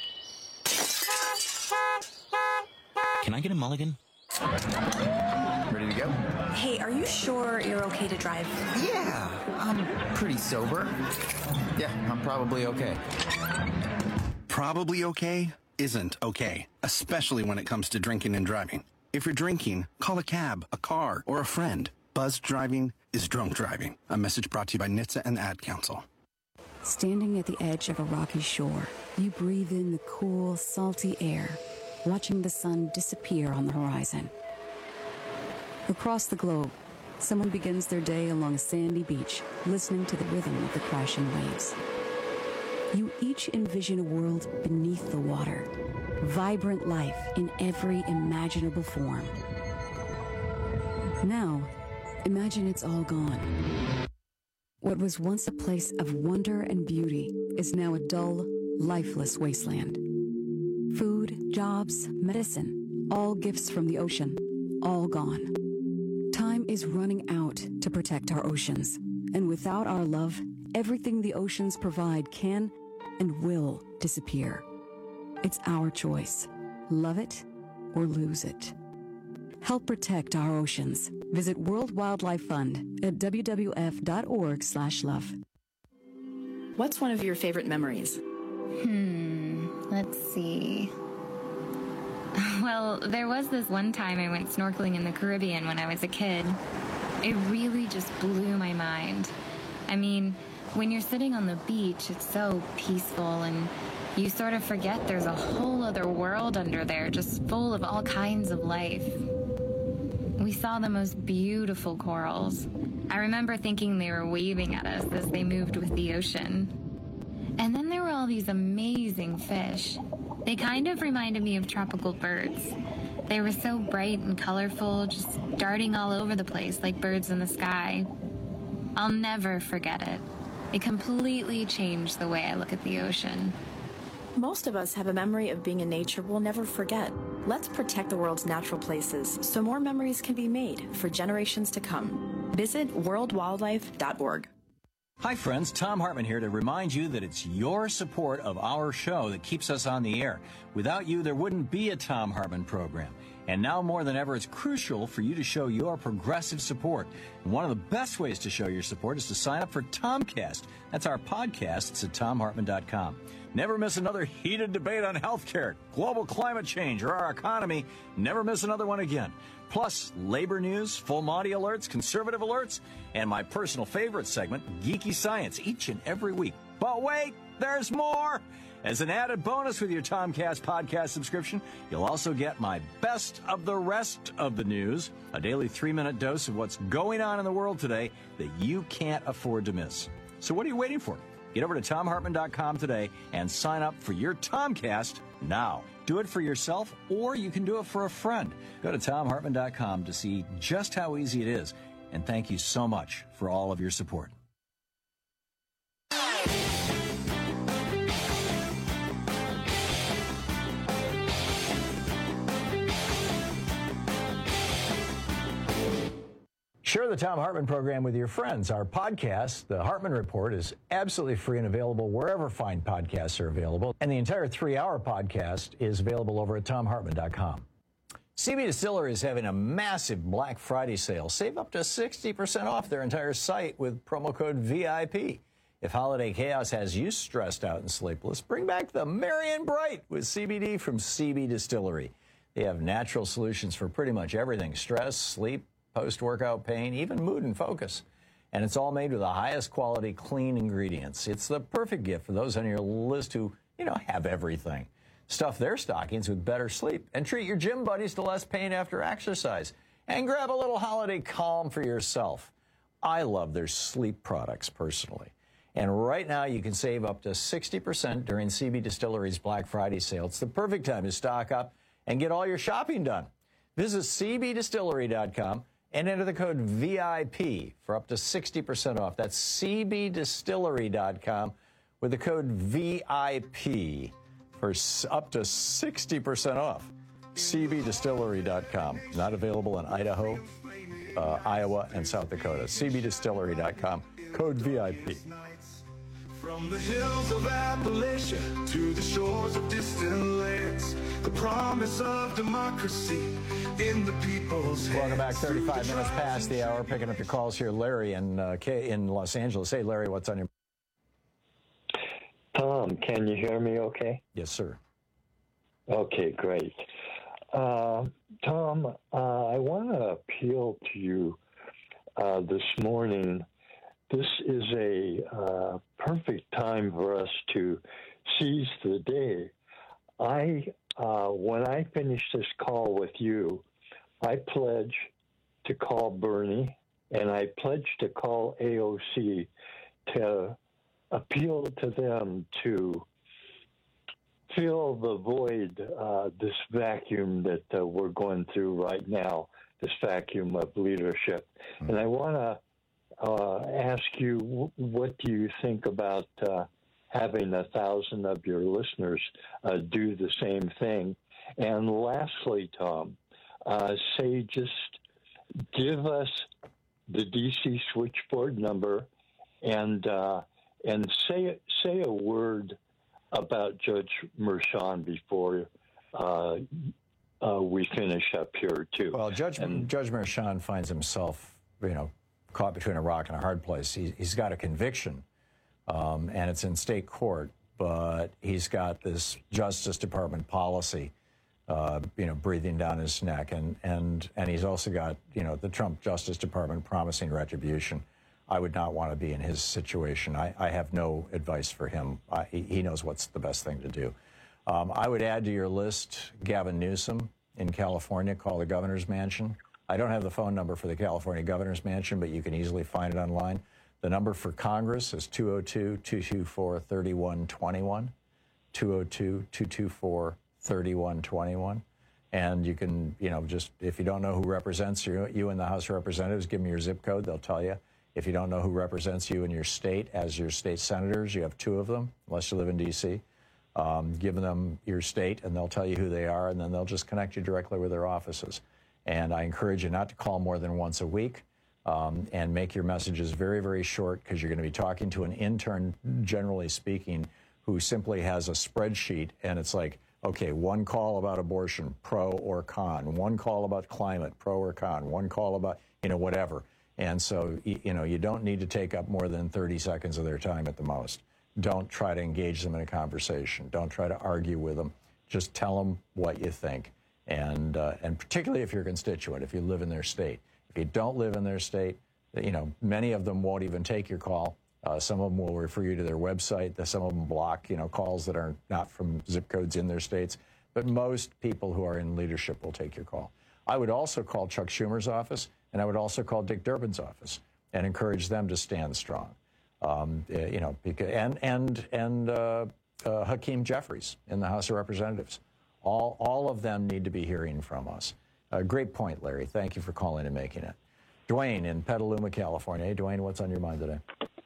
Can I get a mulligan? Ready to go? Hey, are you sure you're okay to drive? Yeah, I'm pretty sober. Yeah, I'm probably okay. Probably okay isn't okay, especially when it comes to drinking and driving. If you're drinking, call a cab, a car, or a friend. Buzzed driving is drunk driving. A message brought to you by N H T S A and the Ad Council. Standing at the edge of a rocky shore, you breathe in the cool, salty air, watching the sun disappear on the horizon. Across the globe, someone begins their day along a sandy beach, listening to the rhythm of the crashing waves. You each envision a world beneath the water, vibrant life in every imaginable form. Now, imagine it's all gone. What was once a place of wonder and beauty is now a dull, lifeless wasteland. Food, jobs, medicine, all gifts from the ocean, all gone. Time is running out to protect our oceans, and without our love, everything the oceans provide can and will disappear. It's our choice. Love it or lose it. Help protect our oceans. Visit World Wildlife Fund at w w f dot org slash love. What's one of your favorite memories? Hmm, let's see. Well, there was this one time I went snorkeling in the Caribbean when I was a kid. It really just blew my mind. I mean, when you're sitting on the beach, it's so peaceful, and you sort of forget there's a whole other world under there, just full of all kinds of life. We saw the most beautiful corals. I remember thinking they were waving at us as they moved with the ocean. And then there were all these amazing fish. They kind of reminded me of tropical birds. They were so bright and colorful, just darting all over the place like birds in the sky. I'll never forget it. It completely changed the way I look at the ocean. Most of us have a memory of being in nature we'll never forget. Let's protect the world's natural places so more memories can be made for generations to come. Visit world wildlife dot org. Hi friends, Tom Hartman here to remind you that it's your support of our show that keeps us on the air. Without you, there wouldn't be a Tom Hartman program. And now more than ever, it's crucial for you to show your progressive support. And one of the best ways to show your support is to sign up for Tomcast. That's our podcast. It's at tom hartman dot com. Never miss another heated debate on healthcare, global climate change, or our economy. Never miss another one again. Plus, labor news, full Monty alerts, conservative alerts, and my personal favorite segment, Geeky Science, each and every week. But wait, there's more! As an added bonus with your Tomcast podcast subscription, you'll also get my best of the rest of the news, a daily three-minute dose of what's going on in the world today that you can't afford to miss. So what are you waiting for? Get over to tom hartman dot com today and sign up for your Tomcast now. Do it for yourself, or you can do it for a friend. Go to tom hartman dot com to see just how easy it is. And thank you so much for all of your support. Share the Tom Hartman program with your friends. Our podcast, The Hartman Report, is absolutely free and available wherever fine podcasts are available. And the entire three-hour podcast is available over at tom hartman dot com. C B Distillery is having a massive Black Friday sale. Save up to sixty percent off their entire site with promo code V I P. If holiday chaos has you stressed out and sleepless, bring back the merry and bright with C B D from C B Distillery. They have natural solutions for pretty much everything: stress, sleep, post-workout pain, even mood and focus. And it's all made with the highest quality, clean ingredients. It's the perfect gift for those on your list who, you know, have everything. Stuff their stockings with better sleep and treat your gym buddies to less pain after exercise. And grab a little holiday calm for yourself. I love their sleep products personally. And right now you can save up to sixty percent during C B Distillery's Black Friday sale. It's the perfect time to stock up and get all your shopping done. Visit C B distillery dot com and enter the code V I P for up to sixty percent off. That's C B distillery dot com with the code V I P for up to sixty percent off. C B distillery dot com. Not available in Idaho, uh, Iowa, and South Dakota. C B distillery dot com, code V I P. From the hills of Appalachia to the shores of distant lands, the promise of democracy in the people's hands. Welcome back. thirty-five minutes past the hour. Picking up your calls here. Larry in, uh, K in Los Angeles. Hey, Larry, what's on your... Tom, can you hear me okay? Yes, sir. Okay, great. Uh, Tom, uh, I want to appeal to you uh, this morning. This is a uh, perfect time for us to seize the day. I, uh, when I finish this call with you, I pledge to call Bernie, and I pledge to call A O C to appeal to them to fill the void, uh, this vacuum that uh, we're going through right now, this vacuum of leadership. Mm-hmm. And I want to Uh, ask you, w- what do you think about uh, having a thousand of your listeners uh, do the same thing? And lastly, Tom, uh, say just give us the D C switchboard number and uh, and say say a word about Judge Merchan before uh, uh, we finish up here too. Well, Judge and, Judge Merchan finds himself, you know, caught between a rock and a hard place. He, he's got a conviction, um, and it's in state court, but he's got this Justice Department policy, uh, you know, breathing down his neck, and and and he's also got, you know, the Trump Justice Department promising retribution. I would not want to be in his situation. I, I have no advice for him. I, he, he knows what's the best thing to do. Um, I would add to your list Gavin Newsom in California. Call the governor's mansion. I don't have the phone number for the California Governor's Mansion, but you can easily find it online. The number for Congress is two oh two, two two four, three one two one, two oh two, two two four, three one two one. And you can, you know, just, if you don't know who represents you, you in the House of Representatives, give them your zip code. They'll tell you. If you don't know who represents you in your state as your state senators, you have two of them, unless you live in D C, um, give them your state, and they'll tell you who they are, and then they'll just connect you directly with their offices. And I encourage you not to call more than once a week, um, and make your messages very, very short, because you're going to be talking to an intern, generally speaking, who simply has a spreadsheet, and it's like, okay, one call about abortion, pro or con, one call about climate, pro or con, one call about, you know, whatever. And so, you know, you don't need to take up more than thirty seconds of their time at the most. Don't try to engage them in a conversation. Don't try to argue with them. Just tell them what you think. And uh, and particularly if you're a constituent, if you live in their state. If you don't live in their state, you know, many of them won't even take your call. Uh, some of them will refer you to their website. Some of them block, you know, calls that are not from zip codes in their states. But most people who are in leadership will take your call. I would also call Chuck Schumer's office, and I would also call Dick Durbin's office and encourage them to stand strong. Um, you know, because, and and and uh, uh, Hakeem Jeffries in the House of Representatives. All, all of them need to be hearing from us. Uh, great point, Larry. Thank you for calling and making it. Dwayne in Petaluma, California. Hey, Dwayne, what's on your mind today?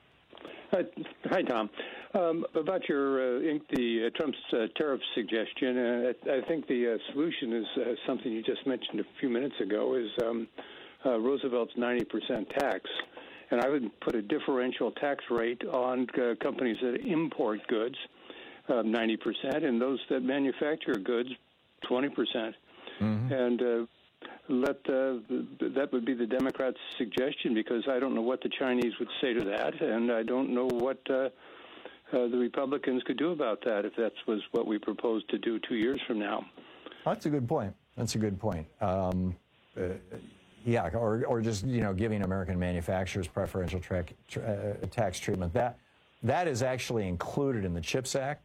Hi, hi Tom. Um, about your uh, the uh, Trump's uh, tariff suggestion, uh, I think the uh, solution is uh, something you just mentioned a few minutes ago, is um, uh, Roosevelt's ninety percent tax. And I would put a differential tax rate on uh, companies that import goods, uh, ninety percent, and those that manufacture goods, twenty percent. mm-hmm. and uh, let uh, that would be the Democrats' suggestion, because I don't know what the Chinese would say to that, and I don't know what uh, uh, the Republicans could do about that if that was what we proposed to do two years from now. That's a good point. That's a good point. Um, uh, yeah, or or just you know giving American manufacturers preferential tra- tra- uh, tax treatment. That that is actually included in the CHIPS Act,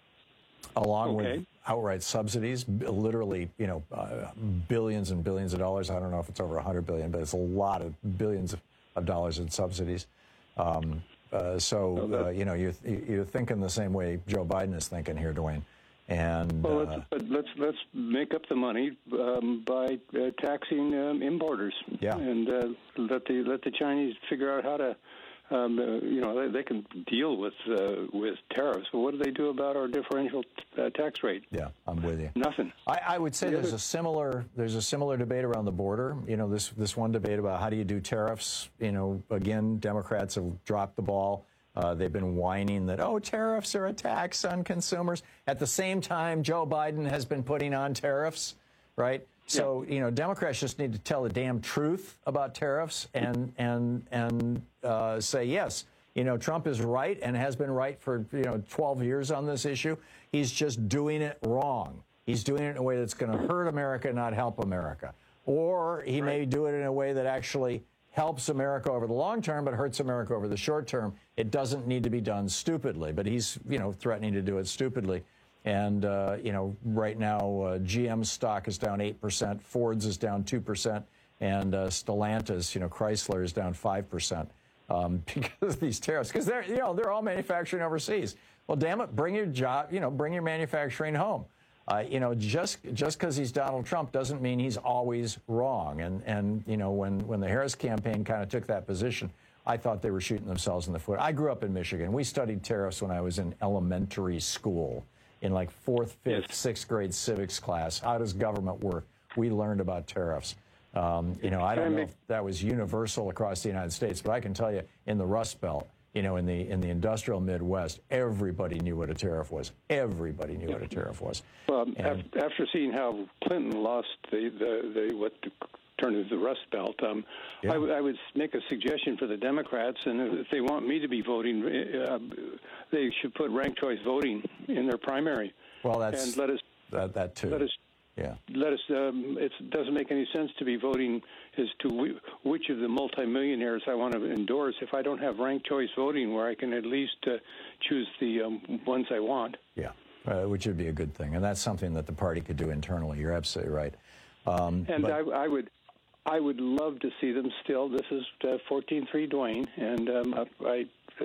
along okay. with outright subsidies, literally, you know, uh, billions and billions of dollars. I don't know if it's over one hundred billion, but it's a lot of billions of, of dollars in subsidies. Um, uh, so, uh, you know, you're, you're thinking the same way Joe Biden is thinking here, Dwayne. And well, uh, let's, but let's let's make up the money um, by uh, taxing um, importers, yeah. and uh, let the let the Chinese figure out how to. Um, uh, you know, they, they can deal with uh, with tariffs, but what do they do about our differential uh, tax rate? Yeah, I'm with you. Nothing. I, I would say the there's other... a similar there's a similar debate around the border. You know, this this one debate about how do you do tariffs. You know, again, Democrats have dropped the ball. Uh, they've been whining that, oh, tariffs are a tax on consumers. At the same time, Joe Biden has been putting on tariffs, right? So, you know, Democrats just need to tell the damn truth about tariffs and and and uh, say, yes, you know, Trump is right and has been right for, you know, twelve years on this issue. He's just doing it wrong. He's doing it in a way that's going to hurt America, not help America. Or he right. may do it in a way that actually helps America over the long term, but hurts America over the short term. It doesn't need to be done stupidly, but he's, you know, threatening to do it stupidly. And, uh, you know, right now, uh, G M's stock is down eight percent, Ford's is down two percent, and uh, Stellantis, you know, Chrysler is down five percent um, because of these tariffs. Because they're, you know, they're all manufacturing overseas. Well, damn it, bring your job, you know, bring your manufacturing home. Uh, you know, just just because he's Donald Trump doesn't mean he's always wrong. And, and you know, when, when the Harris campaign kind of took that position, I thought they were shooting themselves in the foot. I grew up in Michigan. We studied tariffs when I was in elementary school. In like fourth, fifth, yes. sixth grade civics class. How does government work? We learned about tariffs. Um, you know, I don't know if that was universal across the United States, but I can tell you in the Rust Belt, you know, in the in the industrial Midwest, everybody knew what a tariff was. Everybody knew what a tariff was. Well, and, after seeing how Clinton lost the, the, the what the, turned into the Rust Belt, um, yeah. I, w- I would make a suggestion for the Democrats, and if they want me to be voting, uh, they should put ranked choice voting in their primary. Well, that's and let us that, that too. Let us, yeah. Let us. Um, it doesn't make any sense to be voting as to w- which of the multimillionaires I want to endorse if I don't have ranked choice voting, where I can at least uh, choose the um, ones I want. Yeah, uh, which would be a good thing, and that's something that the party could do internally. You're absolutely right. Um, and but, I, I would. I would love to see them still. This is uh, fourteen three Dwayne, and um, I, I uh,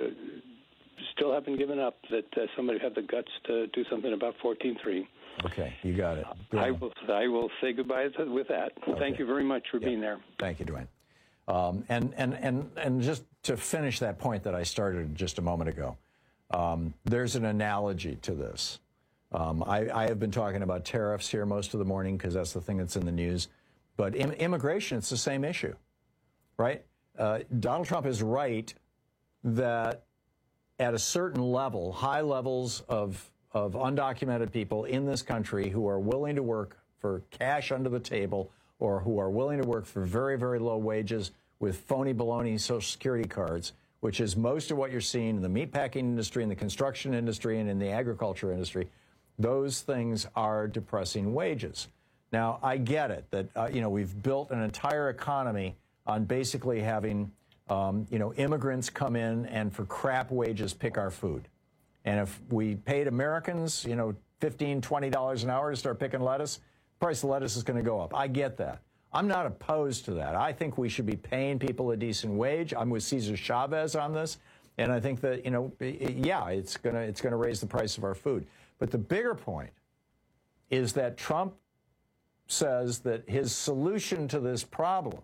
still haven't given up that uh, somebody had the guts to do something about fourteen three. Okay, you got it. I will, I will say goodbye with that. Okay. Thank you very much for yeah. being there. Thank you, Dwayne. Um, and, and, and, and just to finish that point that I started just a moment ago, um, there's an analogy to this. Um, I, I have been talking about tariffs here most of the morning because that's the thing that's in the news. But im- immigration, it's the same issue, right? Uh, Donald Trump is right that at a certain level, high levels of, of undocumented people in this country who are willing to work for cash under the table or who are willing to work for very, very low wages with phony baloney Social Security cards, which is most of what you're seeing in the meatpacking industry, in the construction industry, and in the agriculture industry, those things are depressing wages. Now, I get it that, uh, you know, we've built an entire economy on basically having, um, you know, immigrants come in and for crap wages pick our food. And if we paid Americans, you know, fifteen dollars, twenty dollars an hour to start picking lettuce, the price of lettuce is going to go up. I get that. I'm not opposed to that. I think we should be paying people a decent wage. I'm with Cesar Chavez on this. And I think that, you know, yeah, it's going to it's going to raise the price of our food. But the bigger point is that Trump says that his solution to this problem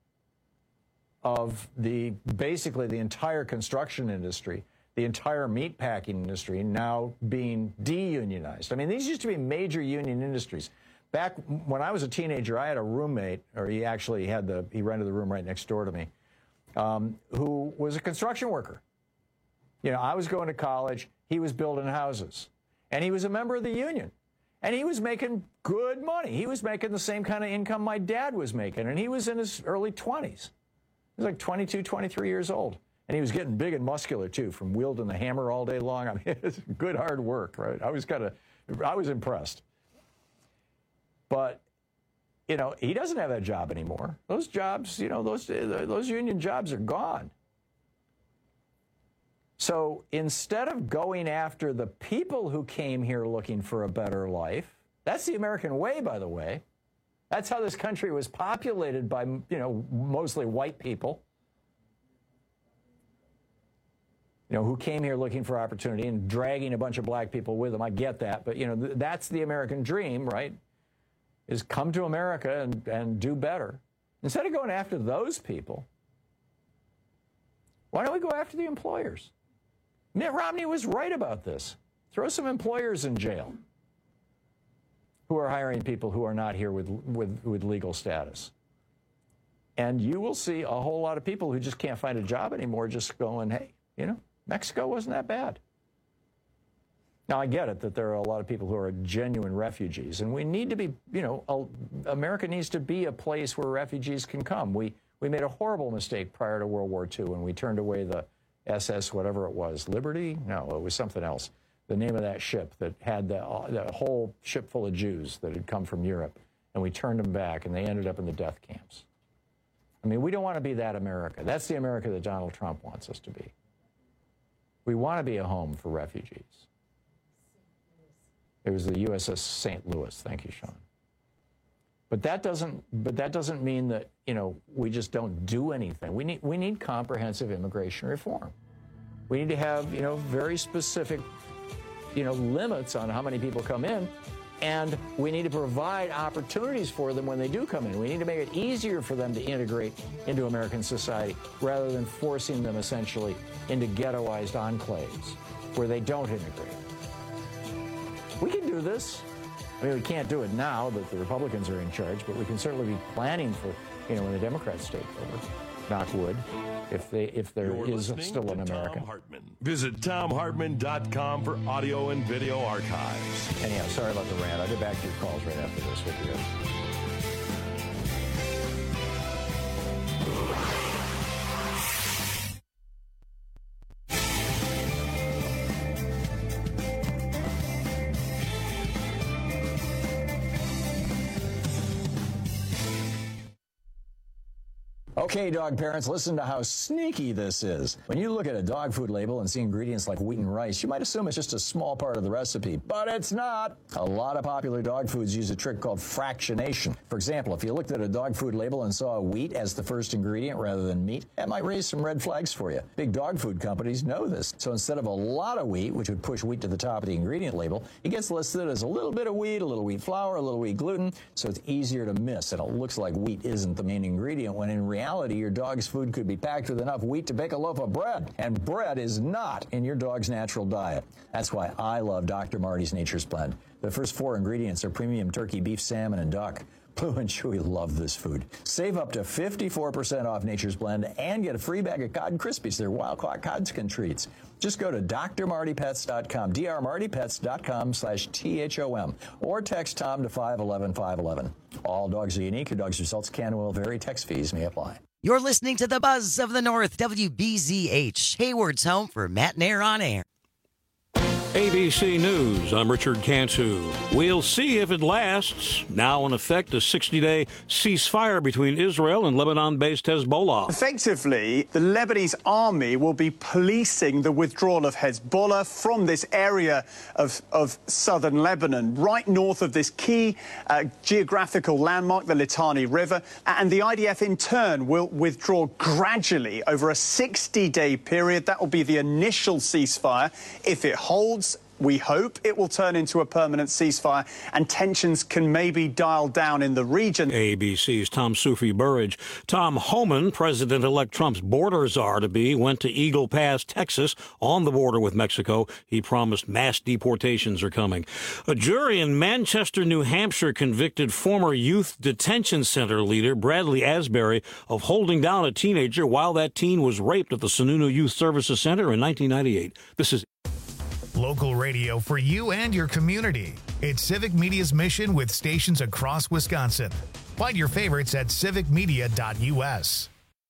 of the basically the entire construction industry, the entire meatpacking industry now being de-unionized. I mean, these used to be major union industries. Back when I was a teenager, I had a roommate, or he actually had the, he rented the room right next door to me, um, who was a construction worker. You know, I was going to college, he was building houses, and he was a member of the union. And he was making good money. He was making the same kind of income my dad was making, and he was in his early twenties. He was like twenty-two, twenty-three years old. And he was getting big and muscular, too, from wielding the hammer all day long. I mean, it's good, hard work, right? I was kind of, I was impressed. But, you know, he doesn't have that job anymore. Those jobs, you know, those, those union jobs are gone. So instead of going after the people who came here looking for a better life, that's the American way, by the way. That's how this country was populated by, you know, mostly white people, you know, who came here looking for opportunity and dragging a bunch of black people with them. I get that. But, you know, th- that's the American dream, right, is come to America and, and do better. Instead of going after those people, why don't we go after the employers? Mitt Romney was right about this. Throw some employers in jail who are hiring people who are not here with, with, with legal status. And you will see a whole lot of people who just can't find a job anymore just going, hey, you know, Mexico wasn't that bad. Now, I get it that there are a lot of people who are genuine refugees, and we need to be, you know, a, America needs to be a place where refugees can come. We, we made a horrible mistake prior to World War Two when we turned away the S S whatever it was, Liberty? No, it was something else. The name of that ship that had the, uh, the whole ship full of Jews that had come from Europe, and we turned them back, and they ended up in the death camps. I mean, we don't want to be that America. That's the America that Donald Trump wants us to be. We want to be a home for refugees. It was the U S S Saint Louis. Thank you, Sean. But that doesn't. But that doesn't mean that, you know, we just don't do anything. We need. We need comprehensive immigration reform. We need to have, you know, very specific, you know, limits on how many people come in, and we need to provide opportunities for them when they do come in. We need to make it easier for them to integrate into American society rather than forcing them essentially into ghettoized enclaves where they don't integrate. We can do this. I mean, we can't do it now that the Republicans are in charge, but we can certainly be planning for, you know, when the Democrats take over. Knock wood, if they if there You're is still an America. Thom Hartmann. Visit Thom Hartmann dot com for audio and video archives. Anyhow, sorry about the rant. I'll get back to your calls right after this with you. Okay, dog parents, listen to how sneaky this is. When you look at a dog food label and see ingredients like wheat and rice, you might assume it's just a small part of the recipe, but it's not. A lot of popular dog foods use a trick called fractionation. For example, if you looked at a dog food label and saw wheat as the first ingredient rather than meat, that might raise some red flags for you. Big dog food companies know this. So instead of a lot of wheat, which would push wheat to the top of the ingredient label, it gets listed as a little bit of wheat, a little wheat flour, a little wheat gluten, so it's easier to miss, and it looks like wheat isn't the main ingredient, when in reality, your dog's food could be packed with enough wheat to bake a loaf of bread, and bread is not in your dog's natural diet. That's why I love Doctor Marty's Nature's Blend. The first four ingredients are premium turkey, beef, salmon, and duck. Blue and Chewy love this food. Save up to fifty-four percent off Nature's Blend and get a free bag of Cod Krispies. They're wild-caught Codskin treats. Just go to D R Marty Pets dot com, D R Marty Pets dot com slash T H O M, or text Tom to five one one five one one. All dogs are unique. Your dog's results can and will vary. Text fees may apply. You're listening to the Buzz of the North, W B Z H, Hayward's home for Matt Nair on Air. A B C News, I'm Richard Cantu. We'll see if it lasts. Now in effect, a sixty-day ceasefire between Israel and Lebanon-based Hezbollah. Effectively, the Lebanese army will be policing the withdrawal of Hezbollah from this area of, of southern Lebanon, right north of this key uh, geographical landmark, the Litani River. And the I D F, in turn, will withdraw gradually over a sixty-day period. That will be the initial ceasefire. If it holds, we hope it will turn into a permanent ceasefire and tensions can maybe dial down in the region. A B C's Tom Sufi Burridge. Tom Homan, President-elect Trump's border czar-to-be, went to Eagle Pass, Texas, on the border with Mexico. He promised mass deportations are coming. A jury in Manchester, New Hampshire, convicted former youth detention center leader Bradley Asbury of holding down a teenager while that teen was raped at the Sununu Youth Services Center in nineteen ninety-eight. This is local radio for you and your community. It's Civic Media's mission with stations across Wisconsin. Find your favorites at civic media dot u s.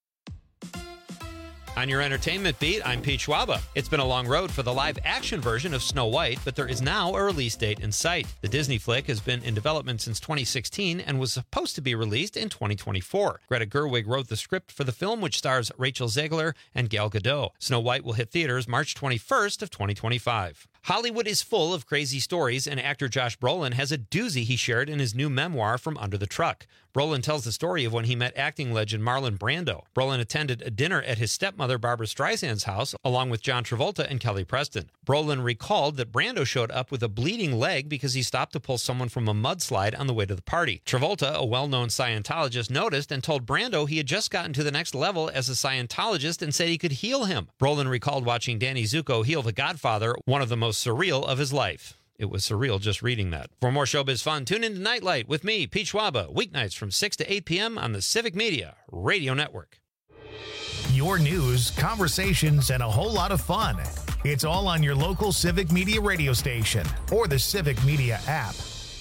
On your entertainment beat, I'm Pete Schwaba. It's been a long road for the live-action version of Snow White, but there is now a release date in sight. The Disney flick has been in development since twenty sixteen and was supposed to be released in twenty twenty-four. Greta Gerwig wrote the script for the film, which stars Rachel Zegler and Gal Gadot. Snow White will hit theaters March twenty-first of twenty twenty-five. Hollywood is full of crazy stories, and actor Josh Brolin has a doozy he shared in his new memoir, From Under the Truck. Brolin tells the story of when he met acting legend Marlon Brando. Brolin attended a dinner at his stepmother Barbara Streisand's house, along with John Travolta and Kelly Preston. Brolin recalled that Brando showed up with a bleeding leg because he stopped to pull someone from a mudslide on the way to the party. Travolta, a well-known Scientologist, noticed and told Brando he had just gotten to the next level as a Scientologist and said he could heal him. Brolin recalled watching Danny Zuko heal The Godfather, one of the most surreal of his life. It was surreal just reading that. For more showbiz fun, tune in to Nightlight with me, Pete Schwaba, weeknights from six to eight p.m. on the Civic Media Radio Network. Your news, conversations, and a whole lot of fun. It's all on your local Civic Media radio station or the Civic Media app.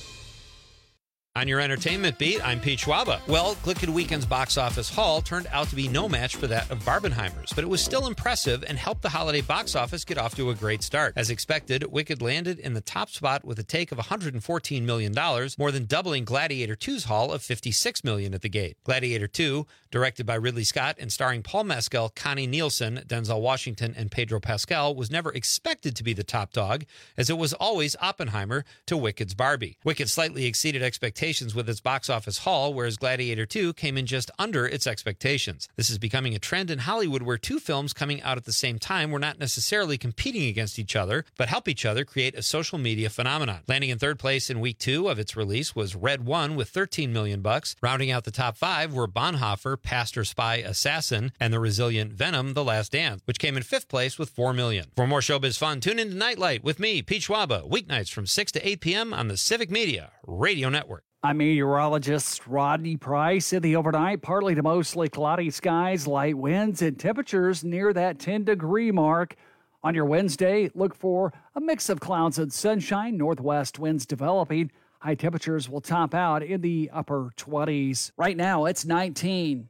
On your entertainment beat, I'm Pete Schwaba. Well, Glicked Weekend's box office haul turned out to be no match for that of Barbenheimer's, but it was still impressive and helped the holiday box office get off to a great start. As expected, Wicked landed in the top spot with a take of one hundred fourteen million dollars, more than doubling Gladiator two's haul of fifty-six million dollars at the gate. Gladiator two, directed by Ridley Scott and starring Paul Mescal, Connie Nielsen, Denzel Washington, and Pedro Pascal, was never expected to be the top dog, as it was always Oppenheimer to Wicked's Barbie. Wicked slightly exceeded expectations with its box office haul, whereas Gladiator two came in just under its expectations. This is becoming a trend in Hollywood where two films coming out at the same time were not necessarily competing against each other, but help each other create a social media phenomenon. Landing in third place in week two of its release was Red One with thirteen million bucks. Rounding out the top five were Bonhoeffer, Pastor Spy Assassin, and the resilient Venom, The Last Dance, which came in fifth place with four million. For more showbiz fun, tune in to Nightlight with me, Pete Schwaba, weeknights from six to eight p.m. on the Civic Media Radio Network. I'm meteorologist Rodney Price. In the overnight, partly to mostly cloudy skies, light winds, and temperatures near that ten degree mark. On your Wednesday, look for a mix of clouds and sunshine, northwest winds developing. High temperatures will top out in the upper twenties. Right now, it's nineteen.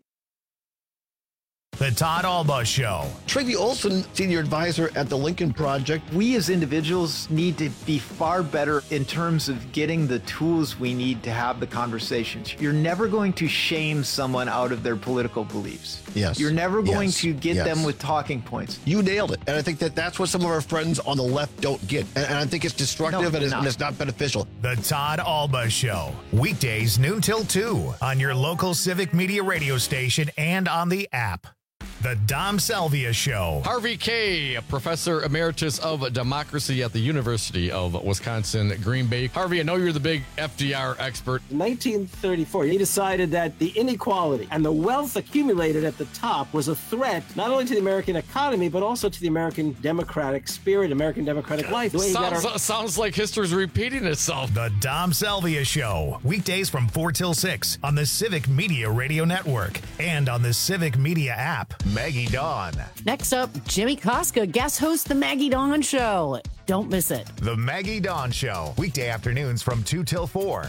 The Todd Alba Show. Tracy Olson, senior advisor at the Lincoln Project. We as individuals need to be far better in terms of getting the tools we need to have the conversations. You're never going to shame someone out of their political beliefs. Yes. You're never going yes. to get yes. them with talking points. You nailed it. And I think that that's what some of our friends on the left don't get. And, and I think it's destructive no, and, it's, and it's not beneficial. The Todd Alba Show. Weekdays noon till two on your local Civic Media radio station and on the app. The Dom Salvia Show. Harvey Kaye, Professor Emeritus of Democracy at the University of Wisconsin, Green Bay. Harvey, I know you're the big F D R expert. In nineteen thirty-four, he decided that the inequality and the wealth accumulated at the top was a threat not only to the American economy, but also to the American democratic spirit, American democratic life. Sounds, our- sounds like history's repeating itself. The Dom Salvia Show. Weekdays from four till six on the Civic Media Radio Network and on the Civic Media app. Maggie Dawn. Next up, Jimmy Koska guest hosts The Maggie Dawn Show. Don't miss it. The Maggie Dawn Show. Weekday afternoons from two till four.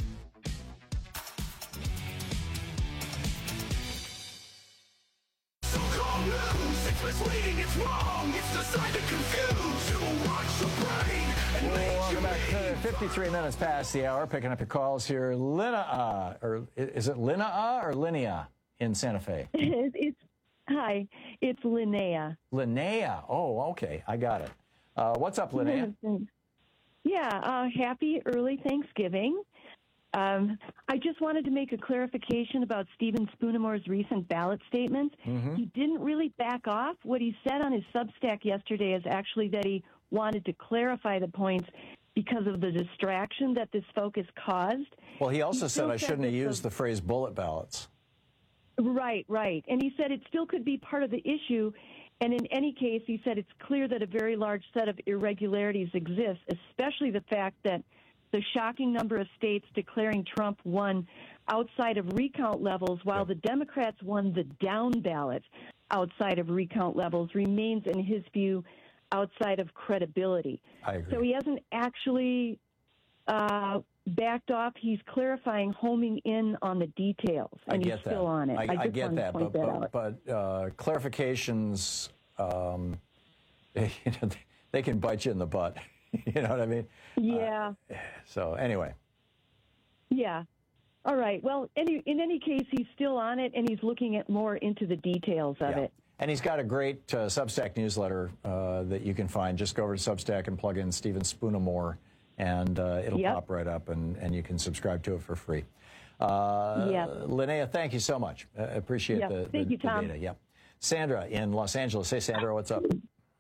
Welcome back to fifty-three minutes past the hour. Picking up your calls here. Lina, or is it Lina or Linnea in Santa Fe? It's Hi, it's Linnea. Linnea. Oh, okay. I got it. Uh, what's up, Linnea? Yeah, uh, happy early Thanksgiving. Um, I just wanted to make a clarification about Stephen Spoonamore's recent ballot statements. Mm-hmm. He didn't really back off. What he said on his Substack yesterday is actually that he wanted to clarify the points because of the distraction that this focus caused. Well, he also he said I shouldn't have used a- the phrase bullet ballots. Right, right. And he said it still could be part of the issue. And in any case, he said it's clear that a very large set of irregularities exist, especially the fact that the shocking number of states declaring Trump won outside of recount levels, while the Democrats won the down ballot outside of recount levels, remains, in his view, outside of credibility. I agree. So he hasn't actually uh, backed off. He's clarifying, homing in on the details, and I get he's that. still on it. I, I, just I get wanted to that, point but that but, out. but uh, clarifications, um, you know, they can bite you in the butt. You know what I mean? Yeah. Uh, so anyway. Yeah. All right. Well, any, in any case, he's still on it, and he's looking at more into the details of Yeah. it. And he's got a great uh, Substack newsletter uh, that you can find. Just go over to Substack and plug in Stephen Spoonamore, and uh, it'll Yep. pop right up, and, and you can subscribe to it for free. Uh, Yeah. Linnea, thank you so much. I appreciate Yeah. the, Thank the, you, Tom. the data. Yep. Sandra in Los Angeles. Hey, Sandra, what's up?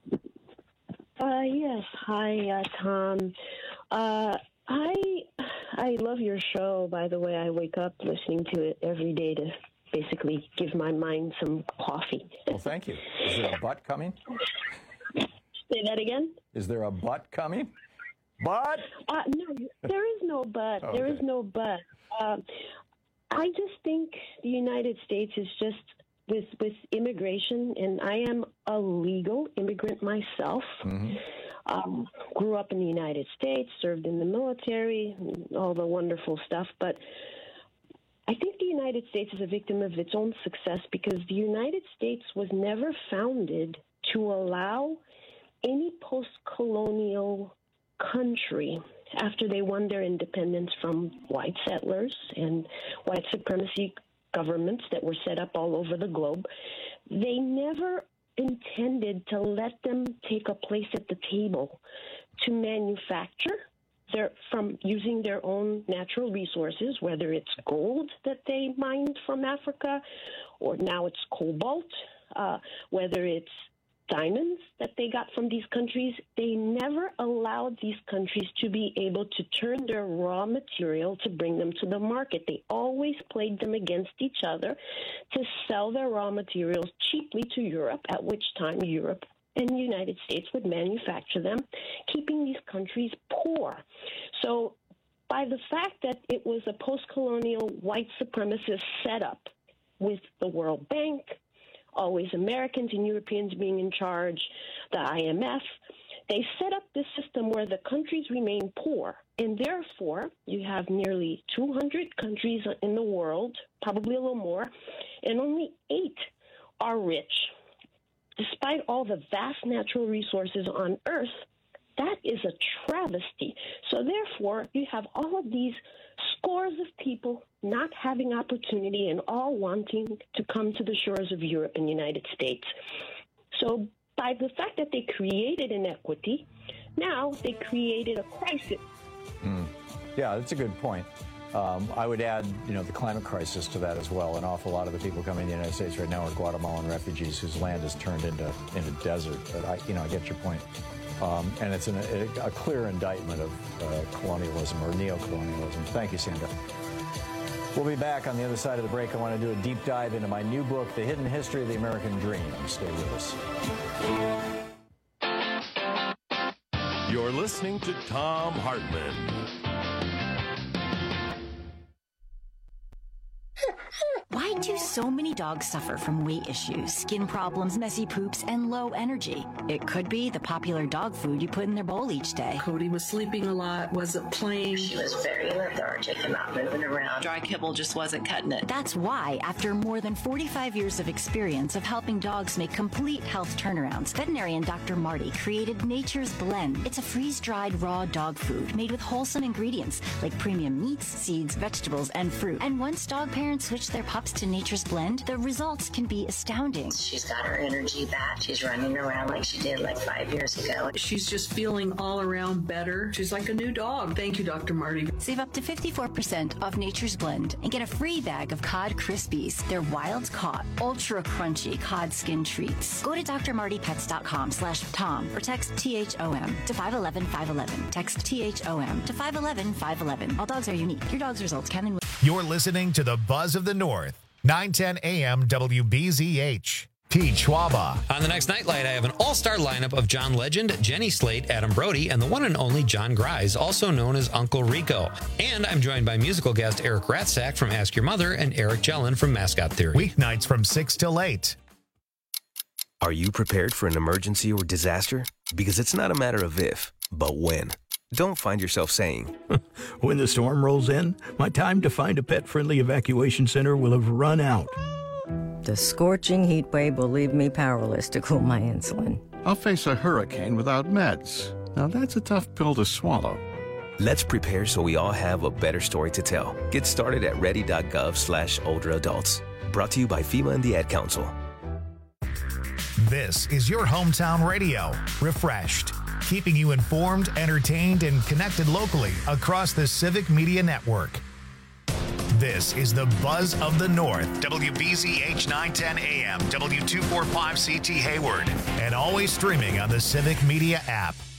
Uh, yes. Hi, uh, Tom. Uh, I I love your show. By the way, I wake up listening to it every day to basically give my mind some coffee. Well, thank you. Is there a butt coming? Say that again? Is there a butt coming? Butt? Uh, no, there is no but. Oh, There is okay. no but. Uh, I just think the United States is just with with immigration, and I am a legal immigrant myself. Mm-hmm. Um, grew up in the United States, served in the military, all the wonderful stuff. But I think the United States is a victim of its own success because the United States was never founded to allow any post-colonial country, after they won their independence from white settlers and white supremacy governments that were set up all over the globe, they never intended to let them take a place at the table to manufacture their, from using their own natural resources, whether it's gold that they mined from Africa, or now it's cobalt, uh, whether it's diamonds that they got from these countries. They never allowed these countries to be able to turn their raw material to bring them to the market. They always played them against each other to sell their raw materials cheaply to Europe, at which time Europe and the United States would manufacture them, keeping these countries poor. So by the fact that it was a post-colonial white supremacist setup with the World Bank, always Americans and Europeans being in charge, the I M F, they set up this system where the countries remain poor. And therefore, you have nearly two hundred countries in the world, probably a little more, and only eight are rich. Despite all the vast natural resources on Earth, that is a travesty. So therefore, you have all of these scores of people not having opportunity and all wanting to come to the shores of Europe and the United States. So by the fact that they created inequity, now they created a crisis. Mm. Yeah, that's a good point. Um, I would add, you know, the climate crisis to that as well. An awful lot of the people coming to the United States right now are Guatemalan refugees whose land is turned into into desert. But I, you know, I get your point. Um, and it's an, a, a clear indictment of uh, colonialism or neo-colonialism. Thank you, Sandra. We'll be back on the other side of the break. I want to do a deep dive into my new book, The Hidden History of the American Dream. Stay with us. You're listening to Thom Hartmann. Why do so many dogs suffer from weight issues, skin problems, messy poops, and low energy? It could be the popular dog food you put in their bowl each day. Cody was sleeping a lot, wasn't playing. She was very lethargic and not moving around. Dry kibble just wasn't cutting it. That's why, after more than forty-five years of experience of helping dogs make complete health turnarounds, veterinarian Doctor Marty created Nature's Blend. It's a freeze-dried raw dog food made with wholesome ingredients like premium meats, seeds, vegetables, and fruit. And once dog parents switch their pups to Nature's Blend, the results can be astounding. She's got her energy back. She's running around like she did like five years ago. She's just feeling all around better. She's like a new dog. Thank you, Doctor Marty. Save up to fifty-four percent off Nature's Blend and get a free bag of Cod Krispies. They're wild caught, ultra crunchy cod skin treats. Go to D R Marty Pets dot com slash Tom or text T H O M to five one one five one one. Text T H O M to five one one five one one. All dogs are unique. Your dog's results can and will. You're listening to the Buzz of the North. nine ten A M W B Z H. Pete Schwaba. On the next Nightlight, I have an all-star lineup of John Legend, Jenny Slate, Adam Brody, and the one and only John Grise, also known as Uncle Rico. And I'm joined by musical guest Eric Ratzak from Ask Your Mother and Eric Jellin from Mascot Theory. Weeknights from six till eight. Are you prepared for an emergency or disaster? Because it's not a matter of if, but when. Don't find yourself saying, when the storm rolls in, my time to find a pet-friendly evacuation center will have run out. The scorching heat wave will leave me powerless to cool my insulin. I'll face a hurricane without meds. Now that's a tough pill to swallow. Let's prepare so we all have a better story to tell. Get started at ready.gov slash older adults. Brought to you by FEMA and the Ad Council. This is your hometown radio, refreshed, keeping you informed, entertained, and connected locally across the Civic Media Network. This is the Buzz of the North, W B Z H nine ten A M, W two forty-five C T Hayward, and always streaming on the Civic Media app.